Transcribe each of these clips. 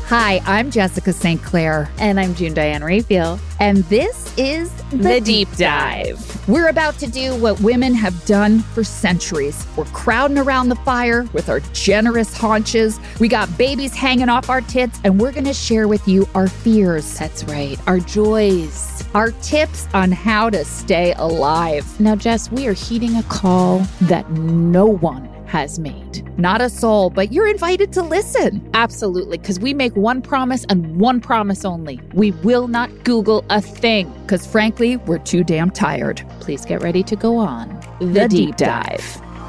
Hi, I'm Jessica St. Clair. And I'm June Diane Raphael. And this is The Deep Dive. We're about to do what women have done for centuries. We're crowding around the fire with our generous haunches. We got babies hanging off our tits, and we're going to share with you our fears. That's right. Our joys. Our tips on how to stay alive. Now, Jess, we are heeding a call that no one has made. Not a soul, but you're invited to listen. Absolutely, because we make one promise and one promise only. We will not Google a thing. Because frankly, we're too damn tired. Please get ready to go on The Deep Dive.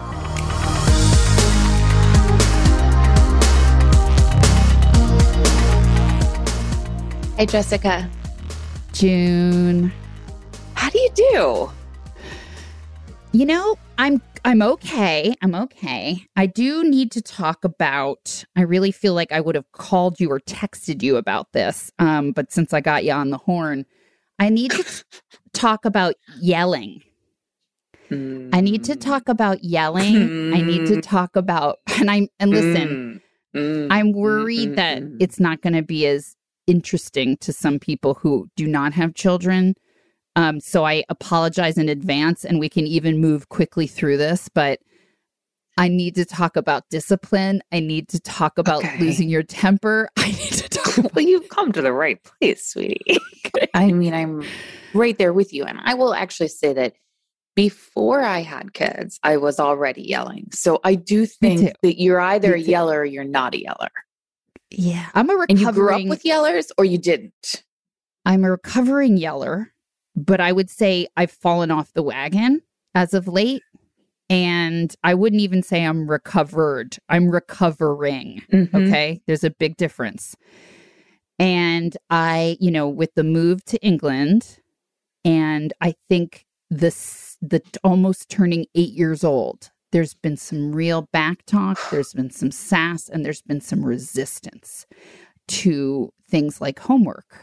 Hey, Jessica. June. How do you do? You know, I'm okay. I'm okay. I do need to talk about, I really feel like I would have called you or texted you about this. But since I got you on the horn, I need to talk about yelling. I need to talk about yelling. I need to talk about, and listen, I'm worried that it's not going to be as interesting to some people who do not have children. So I apologize in advance, and we can even move quickly through this, but I need to talk about discipline. I need to talk about losing your temper. I need to talk about... Well, you've come to the right place, sweetie. I mean, I'm right there with you. And I will actually say that before I had kids, I was already yelling. So I do think that you're either a yeller or you're not a yeller. Yeah. I'm a recovering... And you grew up with yellers or you didn't? I'm a recovering yeller. But I would say I've fallen off the wagon as of late. And I wouldn't even say I'm recovered. I'm recovering. Okay. There's a big difference. And I, with the move to England, and I think the almost turning 8 years old, there's been some real back talk. There's been some sass, and there's been some resistance to things like homework.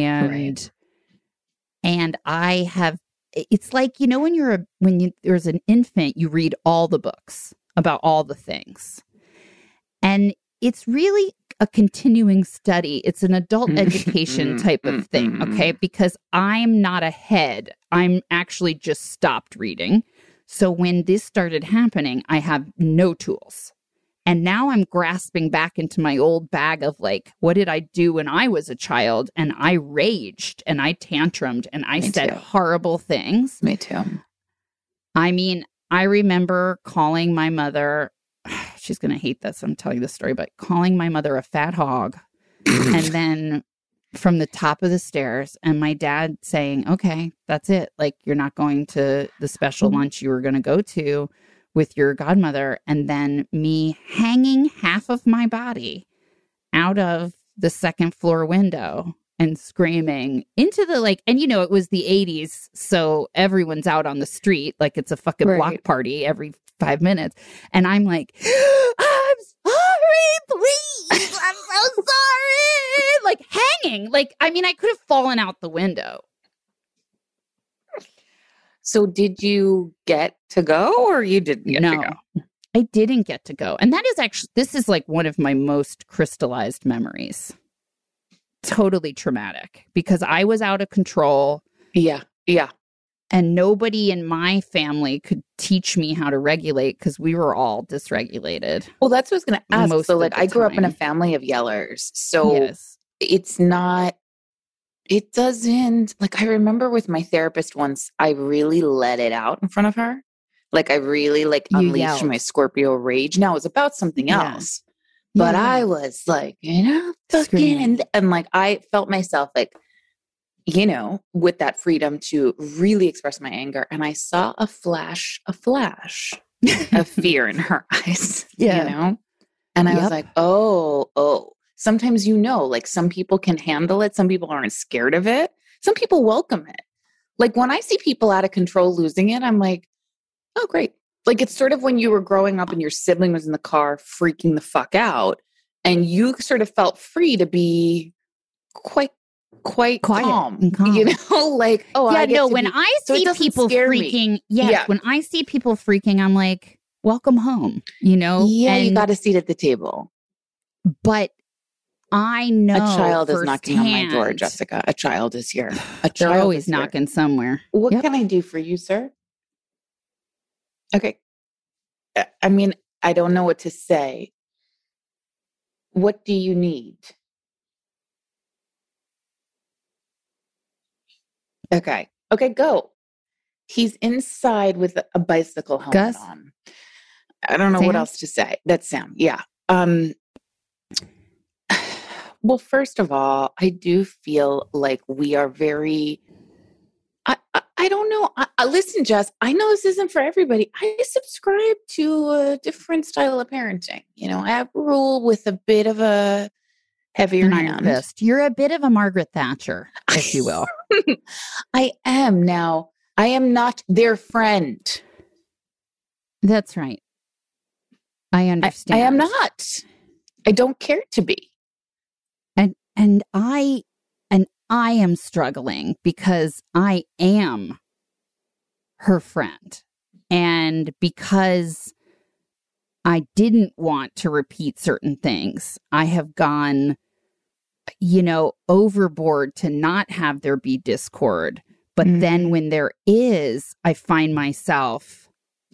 And I have, it's like, when there's an infant, you read all the books about all the things. And it's really a continuing study. It's an adult education type of thing, okay? Because I'm not ahead. I'm actually just stopped reading. So when this started happening, I have no tools. And now I'm grasping back into my old bag of what did I do when I was a child? And I raged and I tantrumed and I said horrible things. Me too. I mean, I remember calling my mother, she's going to hate this, I'm telling you this story, but calling my mother a fat hog. And then from the top of the stairs, and my dad saying, okay, that's it. You're not going to the special lunch you were going to go to with your godmother, and then me hanging half of my body out of the second floor window and screaming into the and it was the 80s, so everyone's out on the street like it's a fucking block party every 5 minutes, and I'm like, I'm sorry, please, I'm so sorry, hanging, I could have fallen out the window. So did you get to go or you didn't get to go? I didn't get to go. And that is actually, this is one of my most crystallized memories. Totally traumatic because I was out of control. Yeah. Yeah. And nobody in my family could teach me how to regulate because we were all dysregulated. Well, that's what I was going to ask. So I grew up in a family of yellers. So it's not... It doesn't, I remember with my therapist once, I really let it out in front of her. I really unleashed my Scorpio rage. Now it was about something else, but I was fucking, and I felt myself with that freedom to really express my anger. And I saw a flash of fear in her eyes, and I was like, oh. Sometimes, some people can handle it. Some people aren't scared of it. Some people welcome it. When I see people out of control losing it, I'm like, oh, great. It's sort of when you were growing up and your sibling was in the car freaking the fuck out and you sort of felt free to be quite quiet calm. And calm. I when I see people freaking, when I see people freaking, I'm like, welcome home, Yeah, you got a seat at the table. But I know a child firsthand. is knocking on my door, Jessica. A child is here. They're always knocking somewhere. What can I do for you, sir? Okay. I mean, I don't know what to say. What do you need? Okay. Okay, go. He's inside with a bicycle helmet on. I don't know what else to say. That's Sam. Yeah. Well, first of all, I do feel like we are very, I don't know. Listen, Jess, I know this isn't for everybody. I subscribe to a different style of parenting. You know, I have a rule with a bit of a heavier hand. Fist. You're a bit of a Margaret Thatcher, if you will. I am now. I am not their friend. That's right. I understand. I am not. I don't care to be. And I am struggling because I am her friend. And because I didn't want to repeat certain things, I have gone, overboard to not have there be discord. But then when there is, I find myself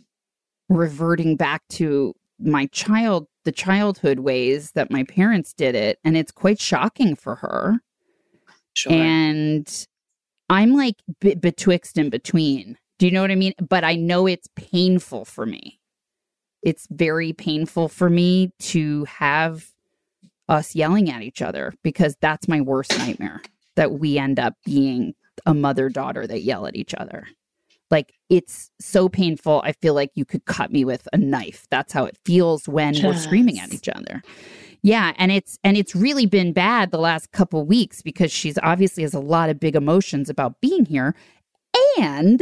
reverting back to the childhood ways that my parents did it. And it's quite shocking for her. Sure. And I'm like betwixt and between. Do you know what I mean? But I know it's painful for me. It's very painful for me to have us yelling at each other because that's my worst nightmare, that we end up being a mother-daughter that yell at each other. Like, it's so painful. I feel like you could cut me with a knife. That's how it feels when we're screaming at each other. Yeah, and it's really been bad the last couple weeks because she's obviously has a lot of big emotions about being here and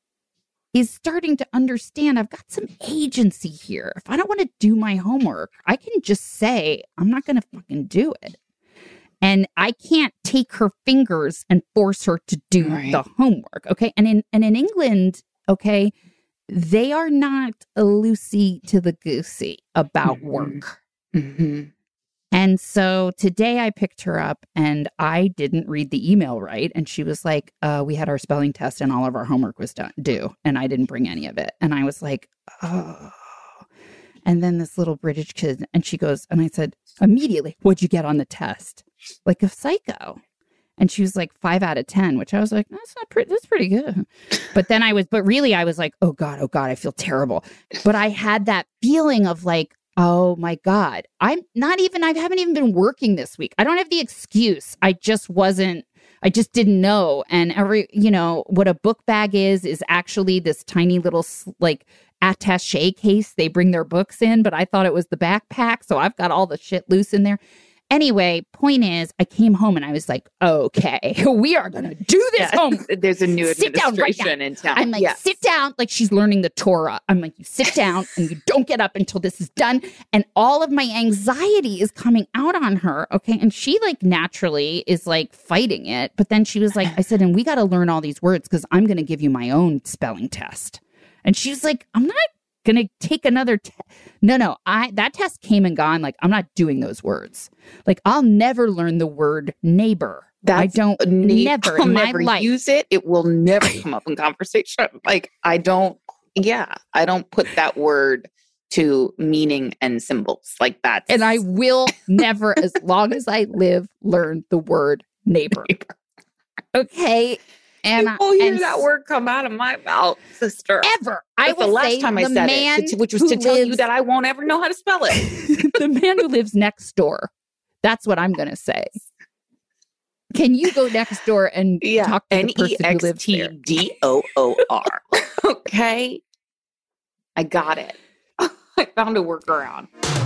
is starting to understand I've got some agency here. If I don't want to do my homework, I can just say I'm not going to fucking do it. And I can't take her fingers and force her to do the homework. Okay. And in England, okay, they are not loosey to the goosey about work. Mm-hmm. And so today I picked her up and I didn't read the email right. And she was like, we had our spelling test and all of our homework was due. And I didn't bring any of it. And I was like, oh. And then this little British kid, and she goes, and I said, immediately, what'd you get on the test? Like a psycho. And she was like 5 out of 10, which I was like, that's pretty good. But really I was like, oh God, I feel terrible. But I had that feeling of like, oh my God, I haven't even been working this week. I don't have the excuse. I just didn't know. And what a book bag is actually this tiny little like attaché case they bring their books in, but I thought it was the backpack. So I've got all the shit loose in there. Anyway, point is, I came home and I was like, okay, we are going to do this home. There's a new administration in town. I'm like, sit down, like she's learning the Torah. I'm like, you sit down and you don't get up until this is done. And all of my anxiety is coming out on her. Okay. And she like naturally is like fighting it. But then she was like, I said, and we got to learn all these words because I'm going to give you my own spelling test. And she was like, I'm not going to take another test. No, that test came and gone. Like, I'm not doing those words. Like, I'll never learn the word neighbor. I'll never use it. It will never come up in conversation. Like, I don't put that word to meaning and symbols like that. And I will never, as long as I live, learn the word neighbor. Okay. And people hear that word come out of my mouth, sister. Ever. That's the last time I said it, which was to tell you that I won't ever know how to spell it. The man who lives next door. That's what I'm going to say. Can you go next door and talk to the person who lives there? NEXTDOOR. Okay. I got it. I found a workaround.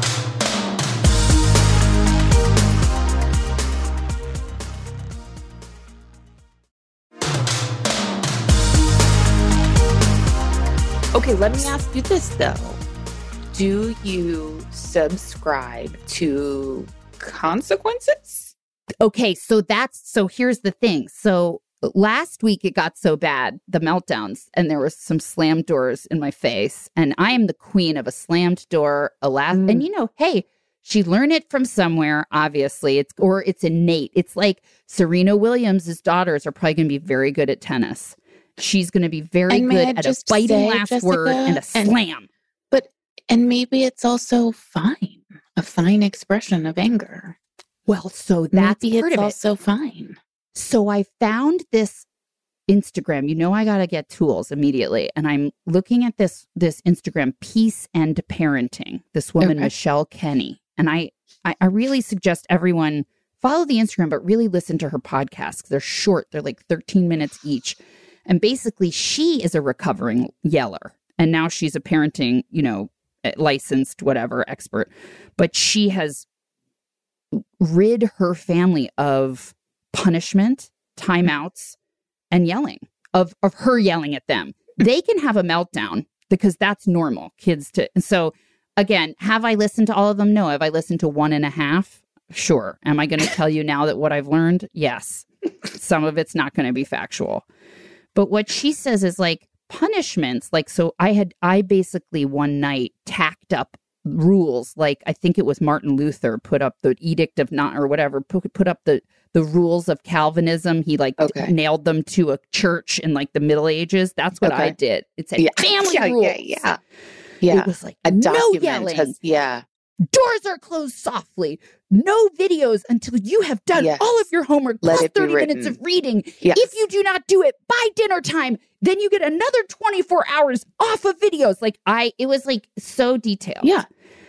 Okay, let me ask you this, though. Do you subscribe to consequences? Okay, so here's the thing. So last week it got so bad, the meltdowns, and there was some slammed doors in my face. And I am the queen of a slammed door, and hey, She learned it from somewhere, obviously. It's innate. It's like Serena Williams' daughters are probably going to be very good at tennis. She's going to be very good at a fighting last word and a slam. And maybe it's also fine. A fine expression of anger. Well, so that's maybe part it's of also fine. So I found this Instagram. I got to get tools immediately. And I'm looking at this Instagram, Peace and Parenting, this woman, Michelle Kenny. And I really suggest everyone follow the Instagram, but really listen to her podcasts. They're short. They're like 13 minutes each. And basically, she is a recovering yeller. And now she's a parenting, licensed, whatever, expert. But she has rid her family of punishment, timeouts, and yelling, of her yelling at them. They can have a meltdown because that's normal, kids to. And so, again, have I listened to all of them? No. Have I listened to 1.5? Sure. Am I going to tell you now that what I've learned? Yes. Some of it's not going to be factual. But what she says is like, punishments, like, so I basically one night tacked up rules, like I think it was Martin Luther put up the Edict of Not, or whatever, put up the rules of Calvinism. He nailed them to a church in like the Middle Ages. That's what I did. It said family rules. Yeah. It was like no yelling. Doors are closed softly. No videos until you have done all of your homework, plus 30 minutes of reading. Yes. If you do not do it by dinner time, then you get another 24 hours off of videos. It was like so detailed. Yeah.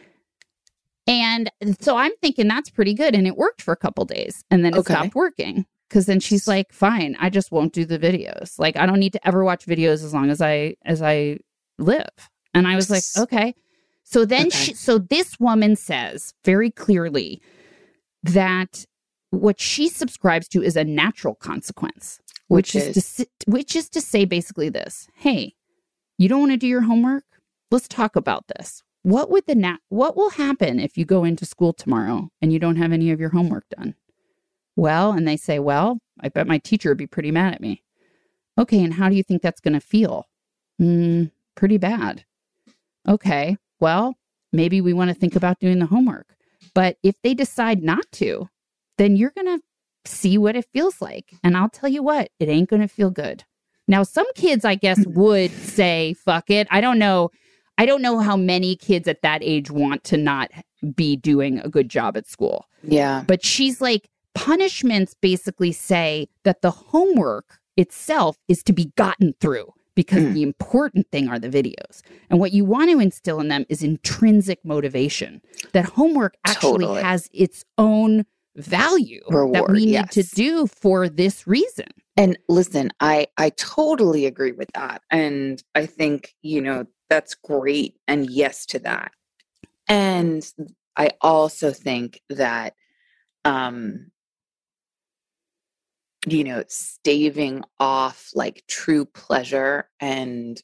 And so I'm thinking that's pretty good. And it worked for a couple days. And then it stopped working. Because then she's like, fine, I just won't do the videos. Like, I don't need to ever watch videos as long as I live. And I was like, okay. So then so this woman says very clearly that what she subscribes to is a natural consequence, which is to say basically this: hey, you don't want to do your homework? Let's talk about this. What will happen if you go into school tomorrow and you don't have any of your homework done? Well, and they say, well, I bet my teacher would be pretty mad at me. Okay, and how do you think that's going to feel? Pretty bad. Okay. Well, maybe we want to think about doing the homework. But if they decide not to, then you're going to see what it feels like. And I'll tell you what, it ain't going to feel good. Now, some kids, I guess, would say, fuck it. I don't know how many kids at that age want to not be doing a good job at school. Yeah. But she's like, punishments basically say that the homework itself is to be gotten through. Because the important thing are the videos. And what you want to instill in them is intrinsic motivation. That homework actually has its own value that we need to do for this reason. And listen, I totally agree with that. And I think, that's great. And yes to that. And I also think that, staving off like true pleasure and,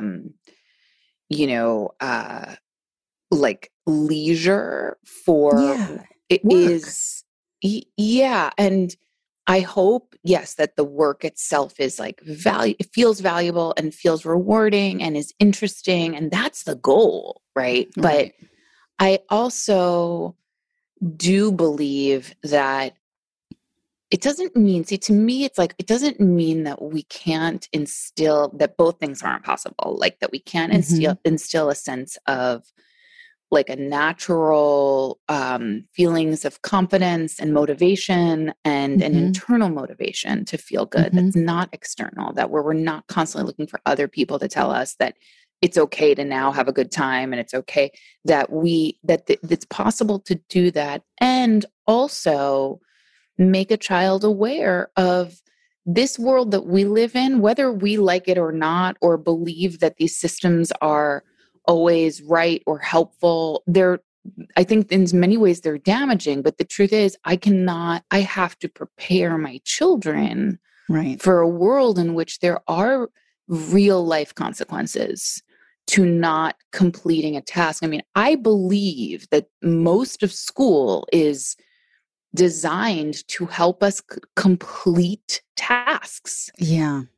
like leisure for it is. Yeah. And I hope, yes, that the work itself is like it feels valuable and feels rewarding and is interesting. And that's the goal. Right. But I also do believe that it doesn't mean, to me, it's like, it doesn't mean that we can't instill, that both things aren't possible. Like that we can't instill a sense of like a natural feelings of confidence and motivation and an internal motivation to feel good. That's not external, that we're not constantly looking for other people to tell us that it's okay to now have a good time. And it's okay that it's possible to do that. And also make a child aware of this world that we live in, whether we like it or not, or believe that these systems are always right or helpful. I think in many ways they're damaging, but the truth is I have to prepare my children for a world in which there are real life consequences to not completing a task. I mean, I believe that most of school is designed to help us complete tasks. Yeah.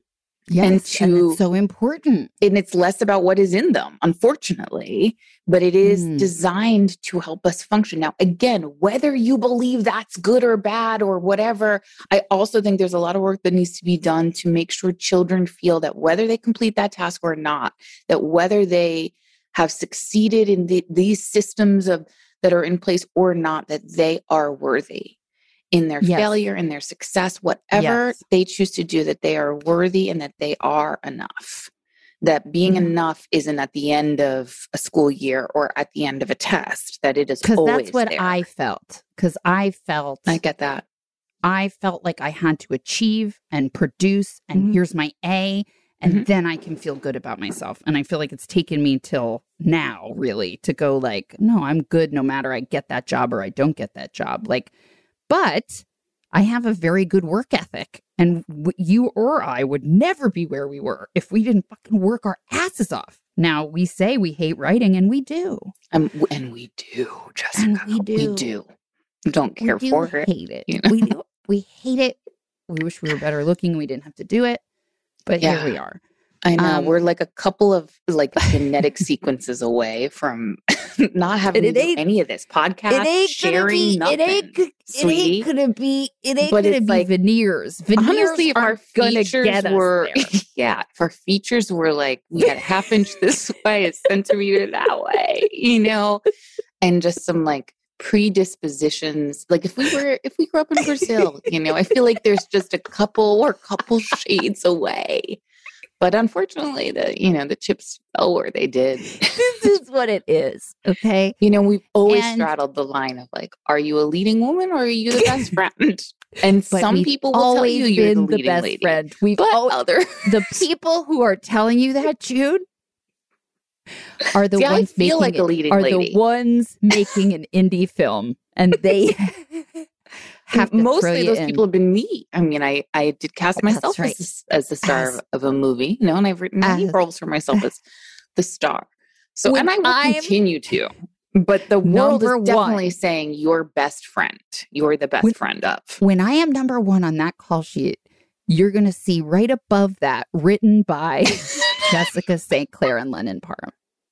Yes, and it's so important. And it's less about what is in them, unfortunately, but it is designed to help us function. Now, again, whether you believe that's good or bad or whatever, I also think there's a lot of work that needs to be done to make sure children feel that whether they complete that task or not, that whether they have succeeded in these systems that are in place or not, that they are worthy. In their failure, in their success, whatever they choose to do, that they are worthy and that they are enough. That being enough isn't at the end of a school year or at the end of a test, that it is always there. Because that's what I felt. I get that. I felt like I had to achieve and produce, and here's my A, and then I can feel good about myself. And I feel like it's taken me till now, really, to go like, no, I'm good no matter I get that job or I don't get that job. Like, but I have a very good work ethic, and you or I would never be where we were if we didn't fucking work our asses off. Now, we say we hate writing, and we do. And we do, Jessica. And we do. Don't care for it. Hate it. You know? We hate it. We wish we were better looking. We didn't have to do it. But here we are. I know. We're like a couple of like genetic sequences away from not having to do any of this podcast, sharing nothing. It ain't gonna be veneers. Honestly, if our features were, if our features were like, we had a half inch this way, a centimeter that way, and just some like predispositions. Like if we grew up in Brazil, I feel like there's just a couple shades away. But unfortunately, the chips fell where they did. This is what it is, okay? We've always straddled the line of like, are you a leading woman or are you the best friend? And some people will tell you you're the leading best lady. Friend. The people who are telling you that, Jude, are the ones making like a leading lady. The ones making an indie film, and they have to mostly those people have been me. I mean, I did cast myself as the star of a movie, and I've written many roles for myself as the star. So, and I will continue to. But the world is definitely saying you're best friend. You're the best friend of. When I am number one on that call sheet, you're going to see right above that, written by Jessica St. Clair and Lennon Parham.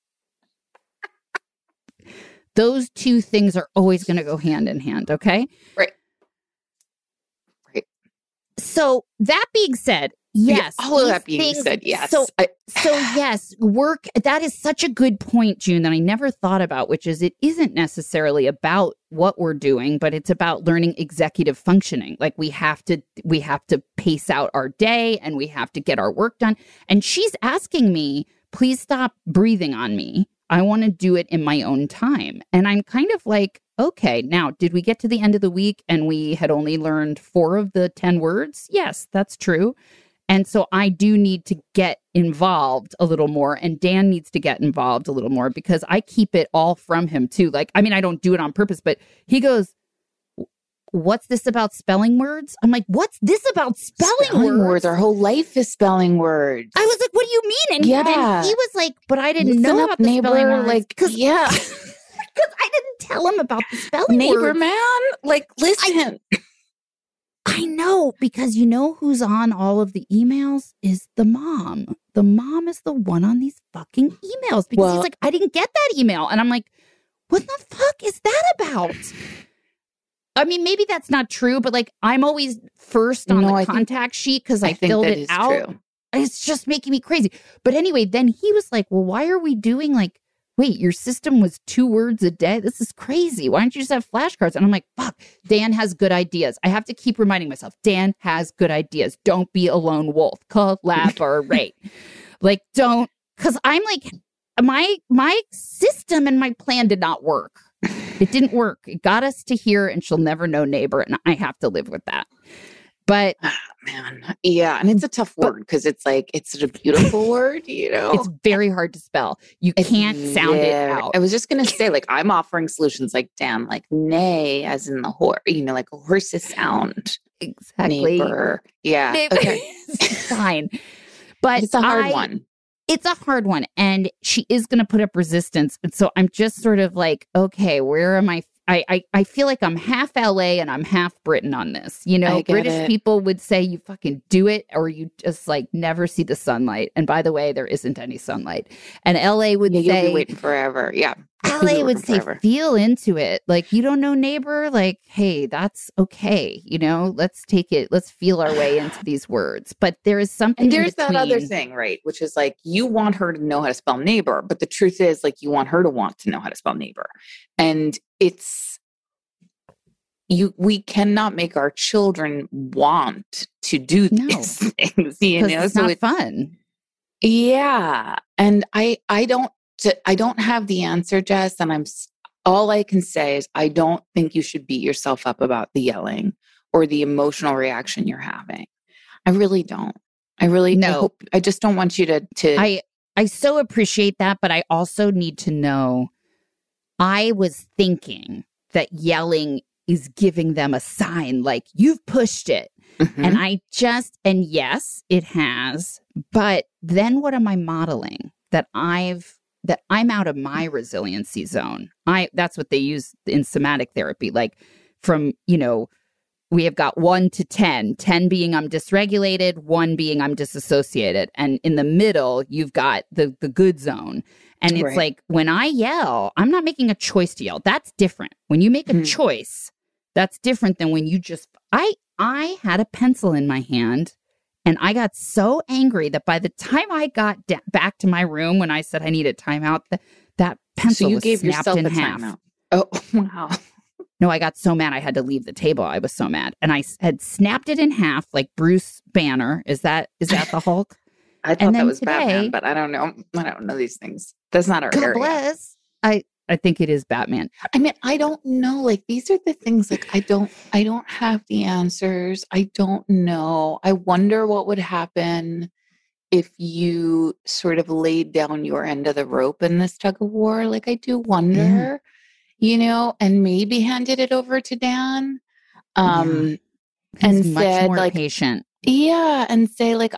Those two things are always going to go hand in hand, okay? Right. So that being said, yes. All of that being said, yes. So yes, work, that is such a good point, June, that I never thought about, which is it isn't necessarily about what we're doing, but it's about learning executive functioning. Like we have to pace out our day and we have to get our work done. And she's asking me, please stop breathing on me. I want to do it in my own time. And I'm kind of like, okay, now, did we get to the end of the week and we had only learned 4 of the 10 words? Yes, that's true. And so I do need to get involved a little more, and Dan needs to get involved a little more because I keep it all from him too. Like, I mean, I don't do it on purpose, but he goes, what's this about spelling words? I'm like, what's this about spelling words? Our whole life is spelling words. I was like, what do you mean? And then he was like, but I didn't know about the spelling words. Like, because I didn't tell him about the spelling neighbor words. Man, like, listen. I know, because you know who's on all of the emails is the mom. The mom is the one on these fucking emails because he's like, I didn't get that email. And I'm like, what the fuck is that about? I mean, maybe that's not true, but like I'm always first on the contact sheet because I filled it out. True. It's just making me crazy. But anyway, then he was like, well, why are we doing like, wait, your system was 2 words a day? This is crazy. Why don't you just have flashcards? And I'm like, fuck, Dan has good ideas. I have to keep reminding myself, Dan has good ideas. Don't be a lone wolf. Collaborate. Like, don't, because I'm like, my system and my plan did not work. It didn't work. It got us to here, and she'll never know neighbor. And I have to live with that. But man, yeah. And it's a tough word because it's like, it's such a beautiful word, It's very hard to spell. You can't sound it out. I was just going to say, like, I'm offering solutions like, Dan, like neigh as in the horse, like a horse's sound. Exactly. Neighbor. Yeah. Neighbor. Okay. Fine. But it's a hard one. It's a hard one. And she is going to put up resistance. And so I'm just sort of like, okay, where am I? I feel like I'm half LA and I'm half Britain on this. You know, British people would say you fucking do it or you just like never see the sunlight. And by the way, there isn't any sunlight. And LA would say you'll be waiting forever. Yeah. LA would say feel into it. Like, you don't know neighbor, like, hey, that's okay. You know, let's feel our way into these words. But there is something. And there's that other thing, right? Which is like, you want her to know how to spell neighbor, but the truth is like, you want her to want to know how to spell neighbor. And we cannot make our children want to do these things, you know? It's not fun. Yeah. And I don't have the answer, Jess. And all I can say is I don't think you should beat yourself up about the yelling or the emotional reaction you're having. I really don't. I just don't want you to. I so appreciate that, but I also need to know, I was thinking that yelling is giving them a sign like you've pushed it. Mm-hmm. And yes, it has. But then what am I modeling? That I'm out of my resiliency zone. That's what they use in somatic therapy. Like from, you know, we have got 1 to 10, 10 being I'm dysregulated, 1 being I'm disassociated. And in the middle, you've got the good zone. And it's like, when I yell, I'm not making a choice to yell. That's different. When you make a choice, that's different than when you just, I had a pencil in my hand and I got so angry that by the time I got back to my room, when I said I needed timeout, that pencil was snapped in half. Timeout. Oh, wow. No, I got so mad I had to leave the table. I was so mad. And I had snapped it in half like Bruce Banner. Is that the Hulk? I thought that was Batman, but I don't know. I don't know these things. That's not our area. Bless. I think it is Batman. I mean, I don't know. Like, these are the things, like, I don't have the answers. I don't know. I wonder what would happen if you sort of laid down your end of the rope in this tug of war. Like, I do wonder, you know, and maybe handed it over to Dan. And much said, more like, patient. Yeah. And say, like,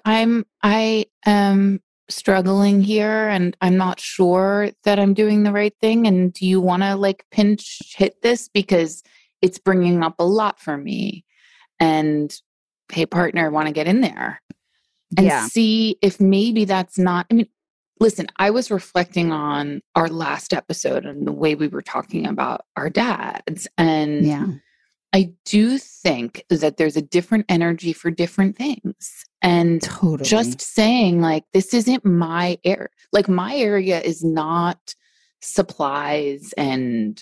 I am struggling here and I'm not sure that I'm doing the right thing. And do you want to like pinch hit this because it's bringing up a lot for me? And hey, partner, I want to get in there and see if maybe that's not, I mean, listen, I was reflecting on our last episode and the way we were talking about our dads. And I do think that there's a different energy for different things. And just saying like, this isn't my area. Like, my area is not supplies and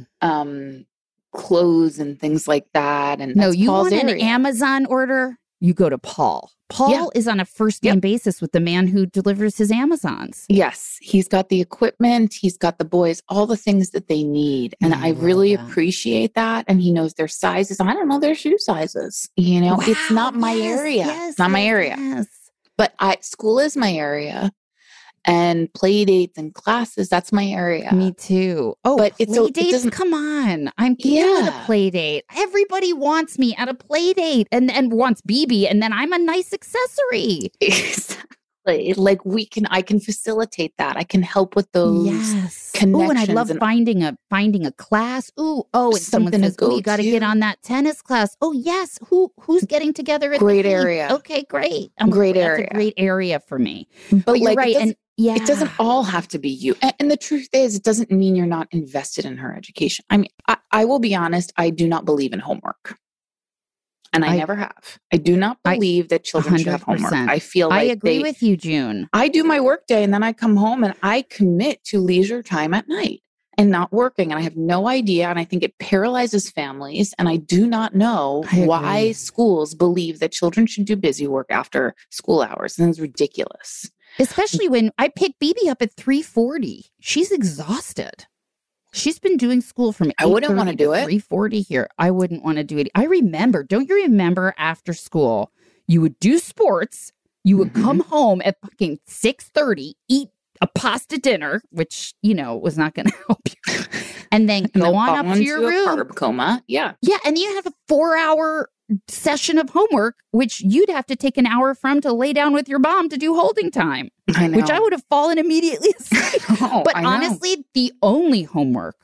clothes and things like that. And no, you Paul's want an Amazon order? You go to Paul. Paul is on a first-name basis with the man who delivers his Amazons. Yes. He's got the equipment. He's got the boys, all the things that they need. And I really appreciate that. And he knows their sizes. I don't know their shoe sizes. You know, it's not my area. It's not my area. Yes. But school is my area. And play dates and classes, that's my area. Me too. Oh, but play dates, come on. I'm giving a play date. Everybody wants me at a play date and wants BB, and then I'm a nice accessory. Exactly. Like, I can facilitate that. I can help with those connections. Oh, and I love finding a class. And someone says, you got to get on that tennis class. Oh, yes. Who's getting together at great area. Okay, great. Great area. That's a great area for me. But you're right. It doesn't all have to be you. And the truth is, it doesn't mean you're not invested in her education. I mean, I will be honest, I do not believe in homework. And I never have. I do not believe that children 100%. Should have homework. I feel like I agree with you, June. I do my work day and then I come home and I commit to leisure time at night and not working. And I have no idea. And I think it paralyzes families. And I do not know why schools believe that children should do busy work after school hours. And it's ridiculous. Especially when I pick BB up at 3:40. She's exhausted. She's been doing school from 8:30 I wouldn't want to do it. 3:40 here. I wouldn't want to do it. I remember, don't you remember after school, you would do sports, you would come home at fucking 6:30, eat a pasta dinner, which, you know, was not going to help you. And then go on up to your room. Carb coma. Yeah. Yeah. And you have a 4-hour session of homework, which you'd have to take an hour from to lay down with your mom to do holding time, which I would have fallen immediately asleep. But honestly, the only homework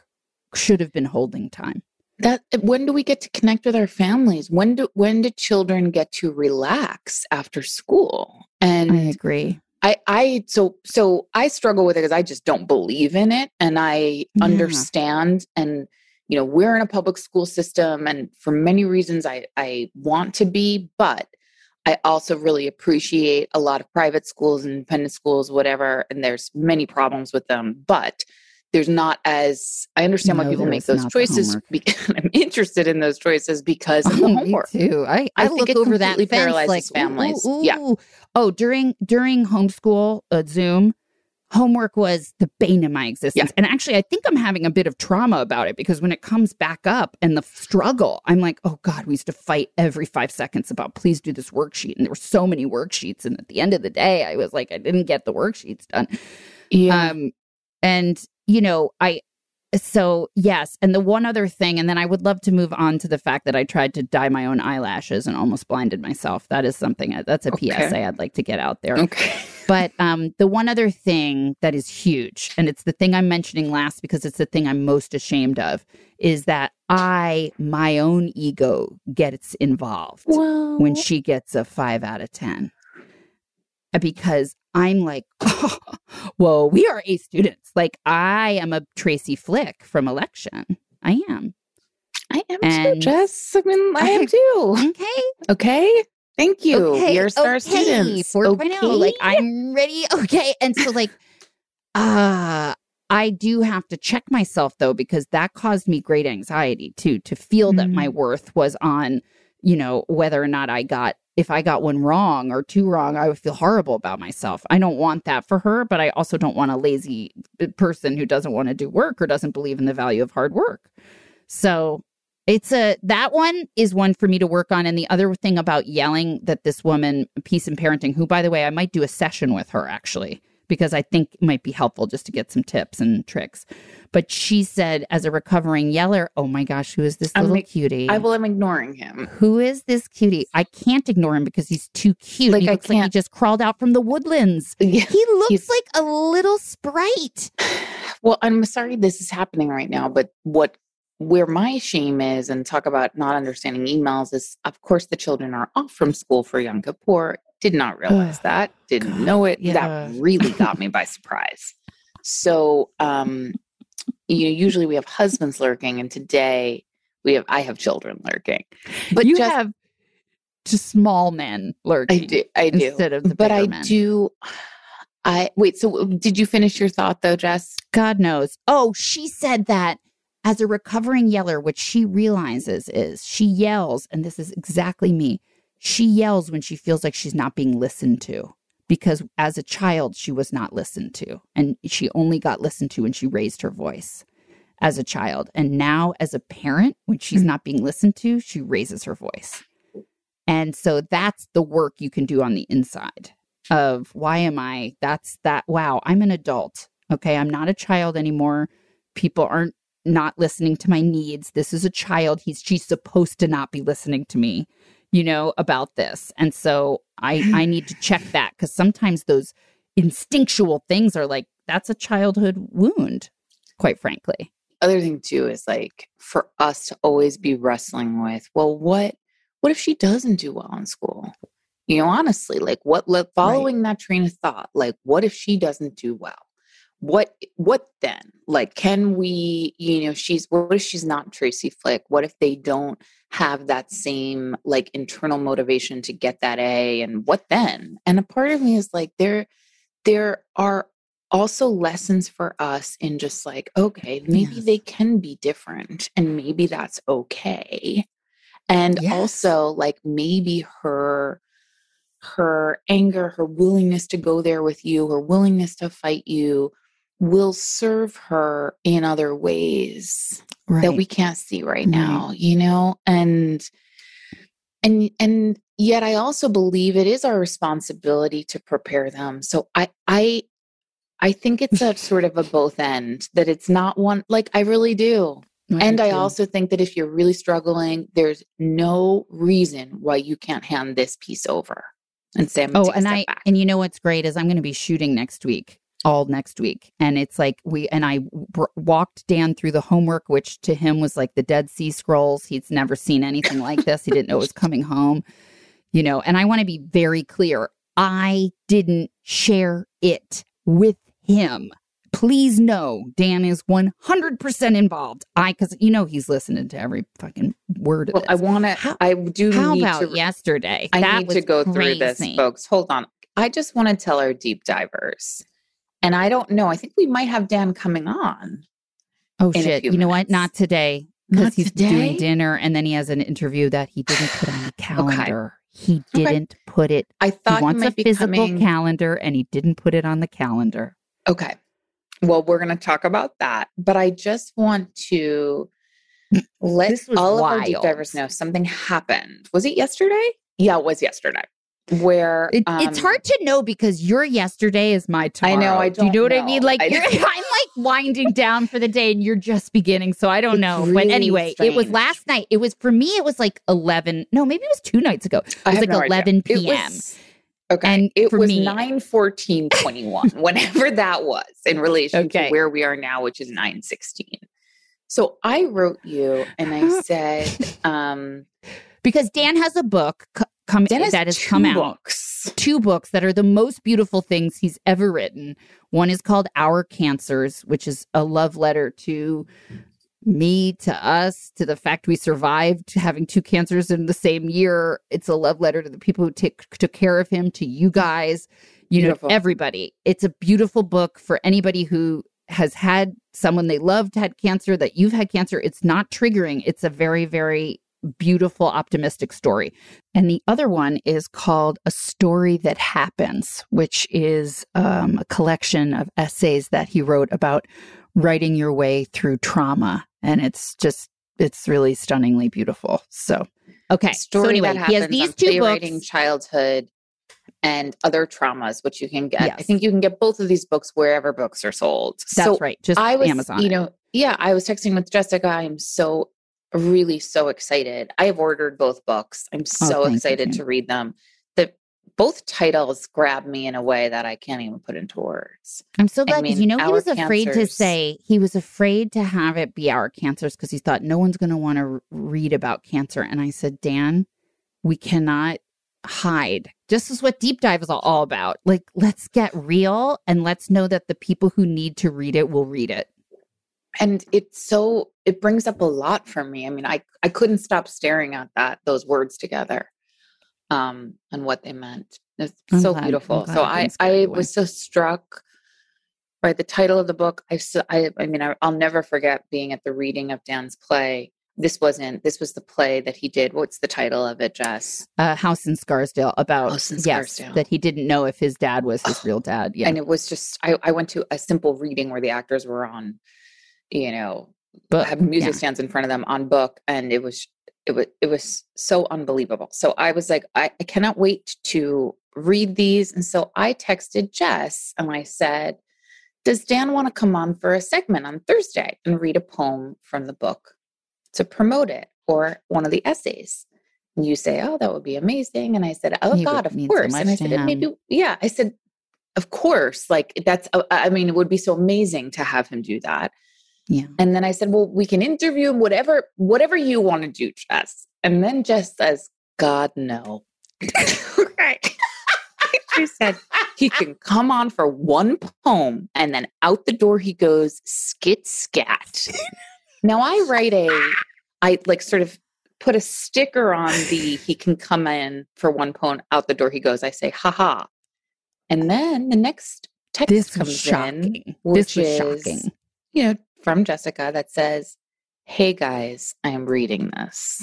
should have been holding time. When do we get to connect with our families? When do children get to relax after school? And I agree. So I struggle with it because I just don't believe in it. And I understand. And, we're in a public school system, and for many reasons I want to be, but I also really appreciate a lot of private schools and independent schools, whatever. And there's many problems with them, but there's not as, I understand why people make those choices. I'm interested in those choices because of the homework. Me too. I think look over that fence, paralyzes like, families. Ooh. Yeah. Oh, during homeschool Zoom, homework was the bane of my existence. Yeah. And actually, I think I'm having a bit of trauma about it because when it comes back up and the struggle, I'm like, oh God, we used to fight every 5 seconds about, please do this worksheet. And there were so many worksheets. And at the end of the day, I was like, I didn't get the worksheets done. Yeah. So yes. And the one other thing, and then I would love to move on to the fact that I tried to dye my own eyelashes and almost blinded myself. That is something, that's a PSA I'd like to get out there. Okay. But the one other thing that is huge, and it's the thing I'm mentioning last because it's the thing I'm most ashamed of, is that my own ego gets involved when she gets a 5 out of 10. Because I'm like, oh, whoa, we are A students. Like, I am a Tracy Flick from Election. I am. I am too, Jess. I mean, I am too. Okay. Thank you. Okay. You're star students. 4.0. Okay. Like, I'm ready. Okay. And so, like, I do have to check myself, though, because that caused me great anxiety, too, to feel that my worth was on, whether or not if I got one wrong or 2 wrong, I would feel horrible about myself. I don't want that for her, but I also don't want a lazy person who doesn't want to do work or doesn't believe in the value of hard work. So that one is one for me to work on. And the other thing about yelling that this woman, Peace in Parenting, who, by the way, I might do a session with her actually, because I think it might be helpful just to get some tips and tricks. But she said, as a recovering yeller, oh my gosh, who is this little cutie? I'm ignoring him. Who is this cutie? I can't ignore him because he's too cute. Like, he looks like he just crawled out from the woodlands. Yeah, he looks like a little sprite. Well, I'm sorry this is happening right now, but where my shame is, and talk about not understanding emails, is, of course, the children are off from school for Yom Kippur. Did not realize that. Didn't know it. Yeah. That really got me by surprise. So, usually we have husbands lurking, and today I have children lurking. But you have just small men lurking. I do. Instead of the bigger men. Wait, so did you finish your thought though, Jess? God knows. Oh, she said that as a recovering yeller, what she realizes is she yells, and this is exactly me. She yells when she feels like she's not being listened to, because as a child, she was not listened to. And she only got listened to when she raised her voice as a child. And now as a parent, when she's not being listened to, she raises her voice. And so that's the work you can do on the inside of wow, I'm an adult. Okay. I'm not a child anymore. People aren't not listening to my needs. This is a child. She's supposed to not be listening to me, about this. And so I need to check that, because sometimes those instinctual things are like, that's a childhood wound, quite frankly. Other thing too is like for us to always be wrestling with, well, what if she doesn't do well in school? Honestly, like following that train of thought, like what if she doesn't do well? What then? Like, can we, what if she's not Tracy Flick? What if they don't have that same like internal motivation to get that A, and what then? And a part of me is like, there are also lessons for us in just like, okay, maybe they can be different, and maybe that's okay. And also like maybe her anger, her willingness to go there with you, her willingness to fight you will serve her in other ways that we can't see right now, and yet I also believe it is our responsibility to prepare them. So I think it's a sort of a both end, that it's not one, like I really do. I also think that if you're really struggling, there's no reason why you can't hand this piece over and say, and you know what's great is I'm going to be shooting next week. all next week. And it's like I walked Dan through the homework, which to him was like the Dead Sea Scrolls. He's never seen anything like this. He didn't know it was coming home, and I want to be very clear. I didn't share it with him. Please know Dan is 100% involved. Because he's listening to every fucking word of this. How about yesterday? I need to go through this, folks. Hold on. I just want to tell our deep divers. And I don't know. I think we might have Dan coming on. Oh, shit. You know what? Not today. Because he's doing dinner and then he has an interview that he didn't put on the calendar. Okay. He didn't put it. I thought he wants a physical calendar and he didn't put it on the calendar. Okay. Well, we're going to talk about that. But I just want to let all of our deep divers know something happened. Was it yesterday? Yeah, it was yesterday. Where it's hard to know because your yesterday is my tomorrow. I know. I don't. Do you know what I mean? Like I'm like winding down for the day, and you're just beginning. So I don't know. Really but anyway, strange. It was last night. It was for me. It was like 11. No, maybe it was 2 nights ago. It was like 11 p.m. Okay, and it was 9:14:21. Whenever that was in relation to where we are now, which is 9:16. So I wrote you, and I said, because Dan has a book. That has come out. 2 books that are the most beautiful things he's ever written. One is called Our Cancers, which is a love letter to me, to us, to the fact we survived having 2 cancers in the same year. It's a love letter to the people who took care of him, to you guys, everybody. It's a beautiful book for anybody who has had someone they loved had cancer, that you've had cancer. It's not triggering. It's a very, very beautiful, optimistic story. And the other one is called A Story That Happens, which is a collection of essays that he wrote about writing your way through trauma. And it's really stunningly beautiful. So, okay. So anyway, he has these 2 books. Childhood and other traumas, which you can get. Yes. I think you can get both of these books wherever books are sold. That's right. Just Amazon. I was texting with Jessica. I'm really so excited. I have ordered both books. I'm so excited to read them. Both titles grab me in a way that I can't even put into words. I'm so glad because he was afraid to say, he was afraid to have it be Our Cancers because he thought no one's going to want to read about cancer. And I said, Dan, we cannot hide. This is what Deep Dive is all about. Like, let's get real and let's know that the people who need to read it will read it. And it brings up a lot for me. I mean, I couldn't stop staring at those words together, and what they meant. It's so beautiful. So I was so struck by the title of the book. I'll never forget being at the reading of Dan's play. This was the play that he did. What's the title of it, Jess? House in Scarsdale, that he didn't know if his dad was his real dad. Yeah. And it was just, I went to a simple reading where the actors were on, have music stands in front of them on book. And it was so unbelievable. So I was like, I cannot wait to read these. And so I texted Jess and I said, does Dan want to come on for a segment on Thursday and read a poem from the book to promote it or one of the essays? And you say, oh, that would be amazing. And I said, oh God, of course. And I said, I said, of course, like it would be so amazing to have him do that. Yeah. And then I said, well, we can interview him, whatever you want to do, Jess. And then Jess says, God, no. Right. She said, he can come on for one poem and then out the door he goes, skit scat. Now I sort of put a sticker on he can come in for one poem, out the door he goes. I say, haha. And then the next text comes in, which is shocking. From Jessica that says, hey guys, I am reading this.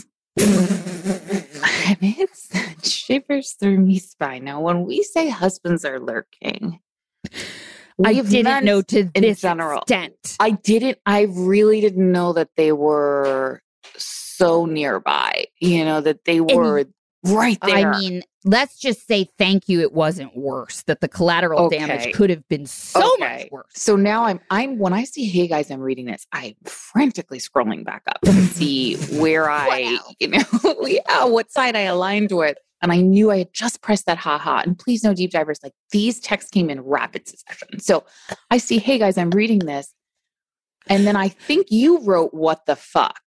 It shivers through me spine. Now, when we say husbands are lurking, I didn't know to this extent. I really didn't know that they were so nearby, that they were right there. I mean, let's just say thank you. It wasn't worse, that the collateral damage could have been so much worse. So now I'm when I see, hey guys, I'm reading this, I'm frantically scrolling back up to see where what side I aligned with. And I knew I had just pressed that haha. And please no deep divers. Like these texts came in rapid succession. So I see, hey guys, I'm reading this. And then I think you wrote what the fuck.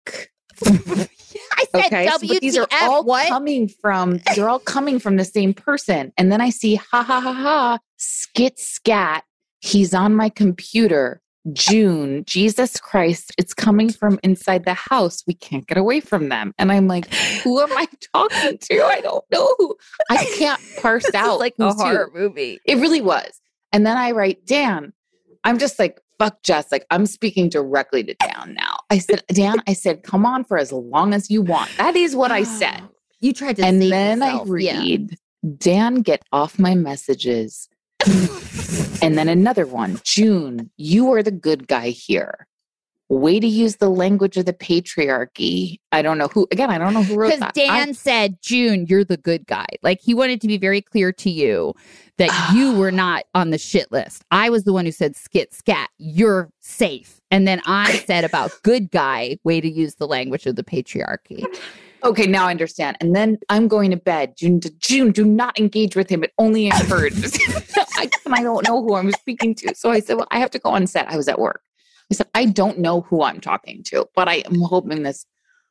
I said WTF, but these are all coming from, they're all coming from the same person. And then I see, ha ha ha ha, skit scat. He's on my computer. June, Jesus Christ, it's coming from inside the house. We can't get away from them. And I'm like, who am I talking to? I don't know who. I can't parse out. Like a horror movie. It really was. And then I write, Dan, I'm just like, fuck Jess. Like I'm speaking directly to Dan now. I said, Dan, come on for as long as you want. That is what I said. You tried to and save then yourself. I read, Dan, get off my messages. And then another one, June, you are the good guy here. Way to use the language of the patriarchy. I don't know who wrote that. Because Dan said, June, you're the good guy. Like he wanted to be very clear to you that you were not on the shit list. I was the one who said skit scat. You're safe. And then I said about good guy, way to use the language of the patriarchy. Okay, now I understand. And then I'm going to bed. June, do not engage with him. It only encourages. I don't know who I'm speaking to. So I said, well, I have to go on set. I was at work. I said, I don't know who I'm talking to, but I am hoping this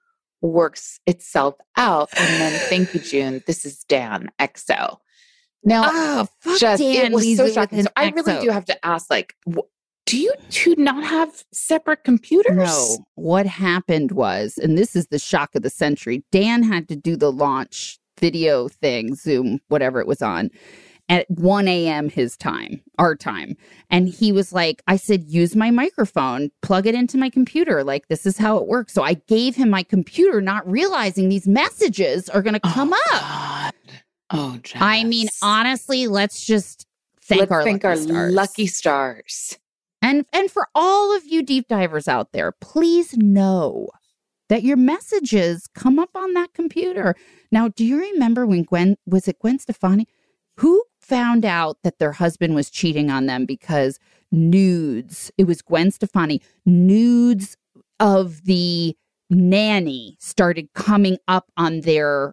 works itself out. And then thank you, June. This is Dan XO. Now, it was so shocking. So I really do have to ask, like, do you two not have separate computers? No. What happened was, and this is the shock of the century, Dan had to do the launch video thing, Zoom, whatever it was on, at 1 a.m. his time, our time. And he was like, I said, use my microphone, plug it into my computer. Like, this is how it works. So I gave him my computer, not realizing these messages are going to come up. God. Oh, Jess. I mean, honestly, let's just thank our lucky stars. And for all of you deep divers out there, please know that your messages come up on that computer. Now, do you remember when Gwen Stefani, who found out that their husband was cheating on them because it was Gwen Stefani, nudes of the nanny started coming up on their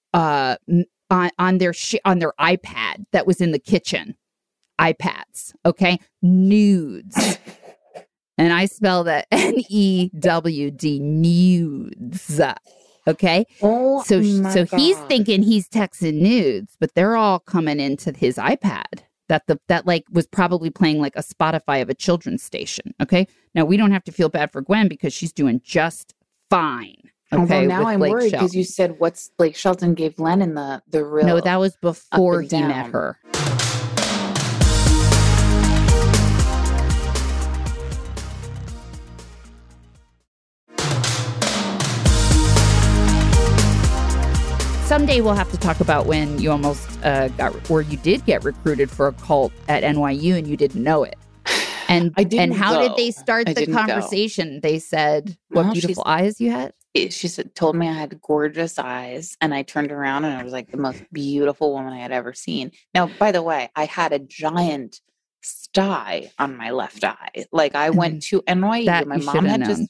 on their iPad that was in the kitchen. iPads, okay? Nudes. And I spell that N-E-W-D, nudes, okay? So he's thinking he's texting nudes, but they're all coming into his iPad that like was probably playing like a Spotify of a children's station, okay? Now, we don't have to feel bad for Gwen because she's doing just fine. Okay, well, now I'm worried because you said what's Blake Shelton gave Lennon the real. No, that was before he met her. Someday we'll have to talk about when you almost you did get recruited for a cult at NYU and you didn't know it. And how did they start the conversation? They said, "What beautiful eyes you had." She told me I had gorgeous eyes, and I turned around and I was like the most beautiful woman I had ever seen. Now, by the way, I had a giant sty on my left eye. Like I went to NYU. My mom had just.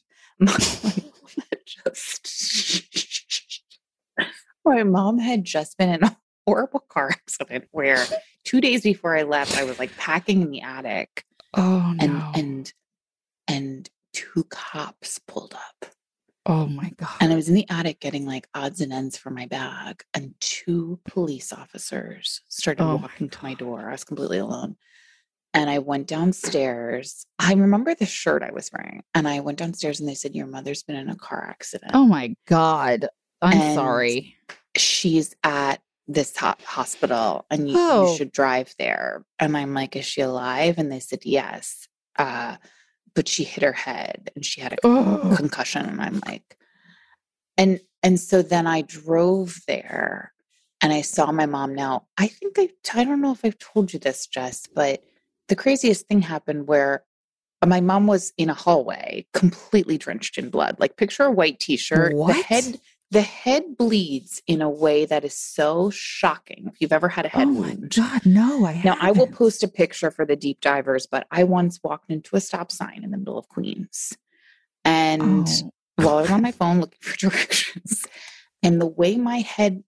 My mom had just been in a horrible car accident where 2 days before I left, I was like packing in the attic. Oh no! And two cops pulled up. Oh my God. And I was in the attic getting like odds and ends for my bag. And two police officers started walking to my door. I was completely alone. And I went downstairs. I remember the shirt I was wearing. And I went downstairs and they said, your mother's been in a car accident. Oh my God. I'm sorry. She's at this hospital and you should drive there. And I'm like, is she alive? And they said, yes. But she hit her head and she had a concussion. And I'm like, and so then I drove there and I saw my mom. Now, I think I don't know if I've told you this, Jess, but the craziest thing happened where my mom was in a hallway completely drenched in blood. Like picture a white t-shirt. What? The head bleeds in a way that is so shocking. If you've ever had a head wound. Oh my God, no, I haven't. Now, I will post a picture for the deep divers, but I once walked into a stop sign in the middle of Queens. And while I was on my phone looking for directions, and the way my head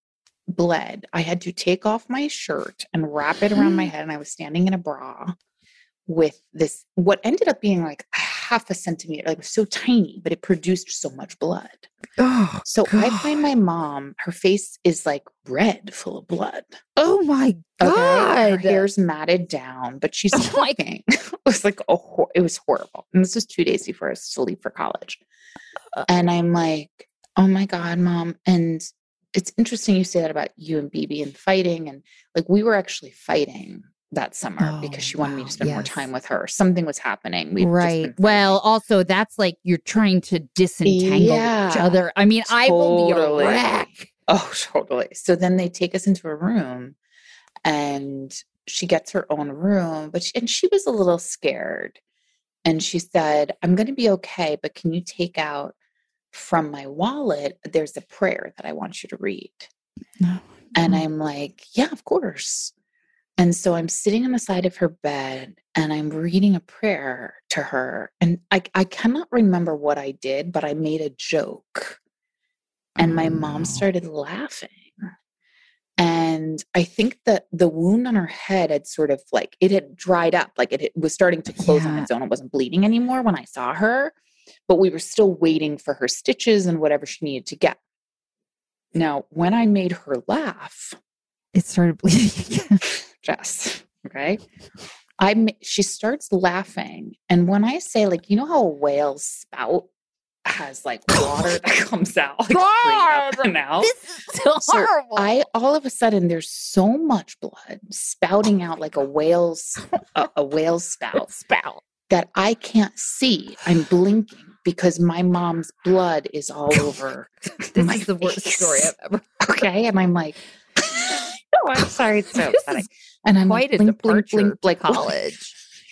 bled, I had to take off my shirt and wrap it around my head. And I was standing in a bra with this, what ended up being like half a centimeter, like so tiny, but it produced so much blood. Oh, so God. I find my mom, her face is like red, full of blood. Oh my God. Okay? Her hair's matted down, but she's talking. It was like, it was horrible. And this was 2 days before I was to leave for college. And I'm like, oh my God, Mom. And it's interesting you say that about you and BB and fighting. And like, we were actually fighting that summer because she wanted me to spend more time with her. Something was happening. Well, also that's like you're trying to disentangle each other. I mean, totally. I will be a wreck. Oh, totally. So then they take us into a room and she gets her own room, and she was a little scared. And she said, I'm going to be okay, but can you take out from my wallet, there's a prayer that I want you to read. No. And I'm like, yeah, of course. And so I'm sitting on the side of her bed and I'm reading a prayer to her. And I cannot remember what I did, but I made a joke. And my mom started laughing. And I think that the wound on her head had sort of like, it had dried up. Like it was starting to close on its own. It wasn't bleeding anymore when I saw her. But we were still waiting for her stitches and whatever she needed to get. Now, when I made her laugh, it started bleeding again. Jess, okay? She starts laughing. And when I say, like, you know how a whale's spout has like water that comes out, like straight up and out? This is so horrible. All of a sudden, there's so much blood spouting out like a whale's spout that I can't see. I'm blinking because my mom's blood is all over. This is the worst story I've ever. Okay, and I'm like, oh, I'm sorry, it's so upsetting. And I'm quite like, a departure like college.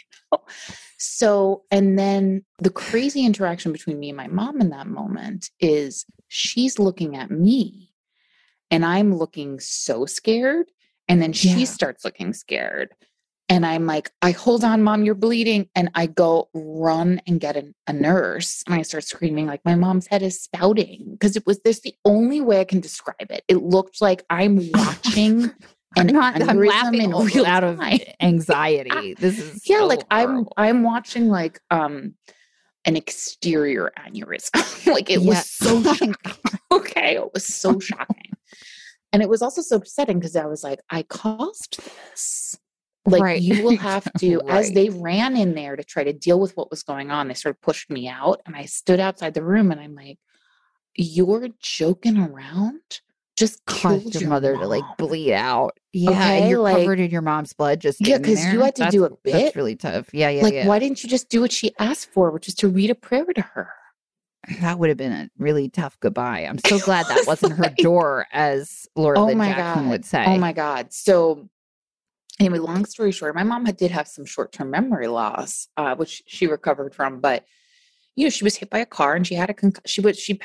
So, and then the crazy interaction between me and my mom in that moment is she's looking at me, and I'm looking so scared, and then she starts looking scared. And I'm like, hold on, Mom, you're bleeding. And I go run and get a nurse. And I start screaming like my mom's head is spouting because this the only way I can describe it. It looked like I'm watching I'm laughing in real out time. Of anxiety. This is so like horrible. I'm watching like an exterior aneurysm. Like it was so shocking. Okay. It was so shocking. And it was also so upsetting because I was like, I caused this. Like you will have to, as they ran in there to try to deal with what was going on, they sort of pushed me out and I stood outside the room and I'm like, you're joking around? Just caused your mother to like bleed out. Yeah. Okay, and you're like, covered in your mom's blood just because you had to do a bit. That's really tough. Yeah. Why didn't you just do what she asked for, which is to read a prayer to her? That would have been a really tough goodbye. I'm so glad that wasn't her door, as Laura Lynn Jackson would say. Oh my God. So anyway, long story short, my mom did have some short-term memory loss, which she recovered from. But she was hit by a car and she had she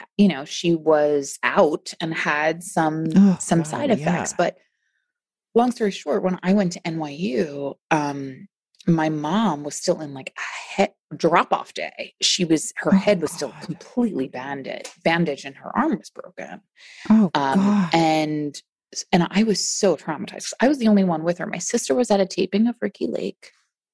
was out and had some side effects. But long story short, when I went to NYU, my mom was still in like a head drop-off day. Her head was still completely bandaged, and her arm was broken. Oh God. And I was so traumatized. I was the only one with her. My sister was at a taping of Ricki Lake.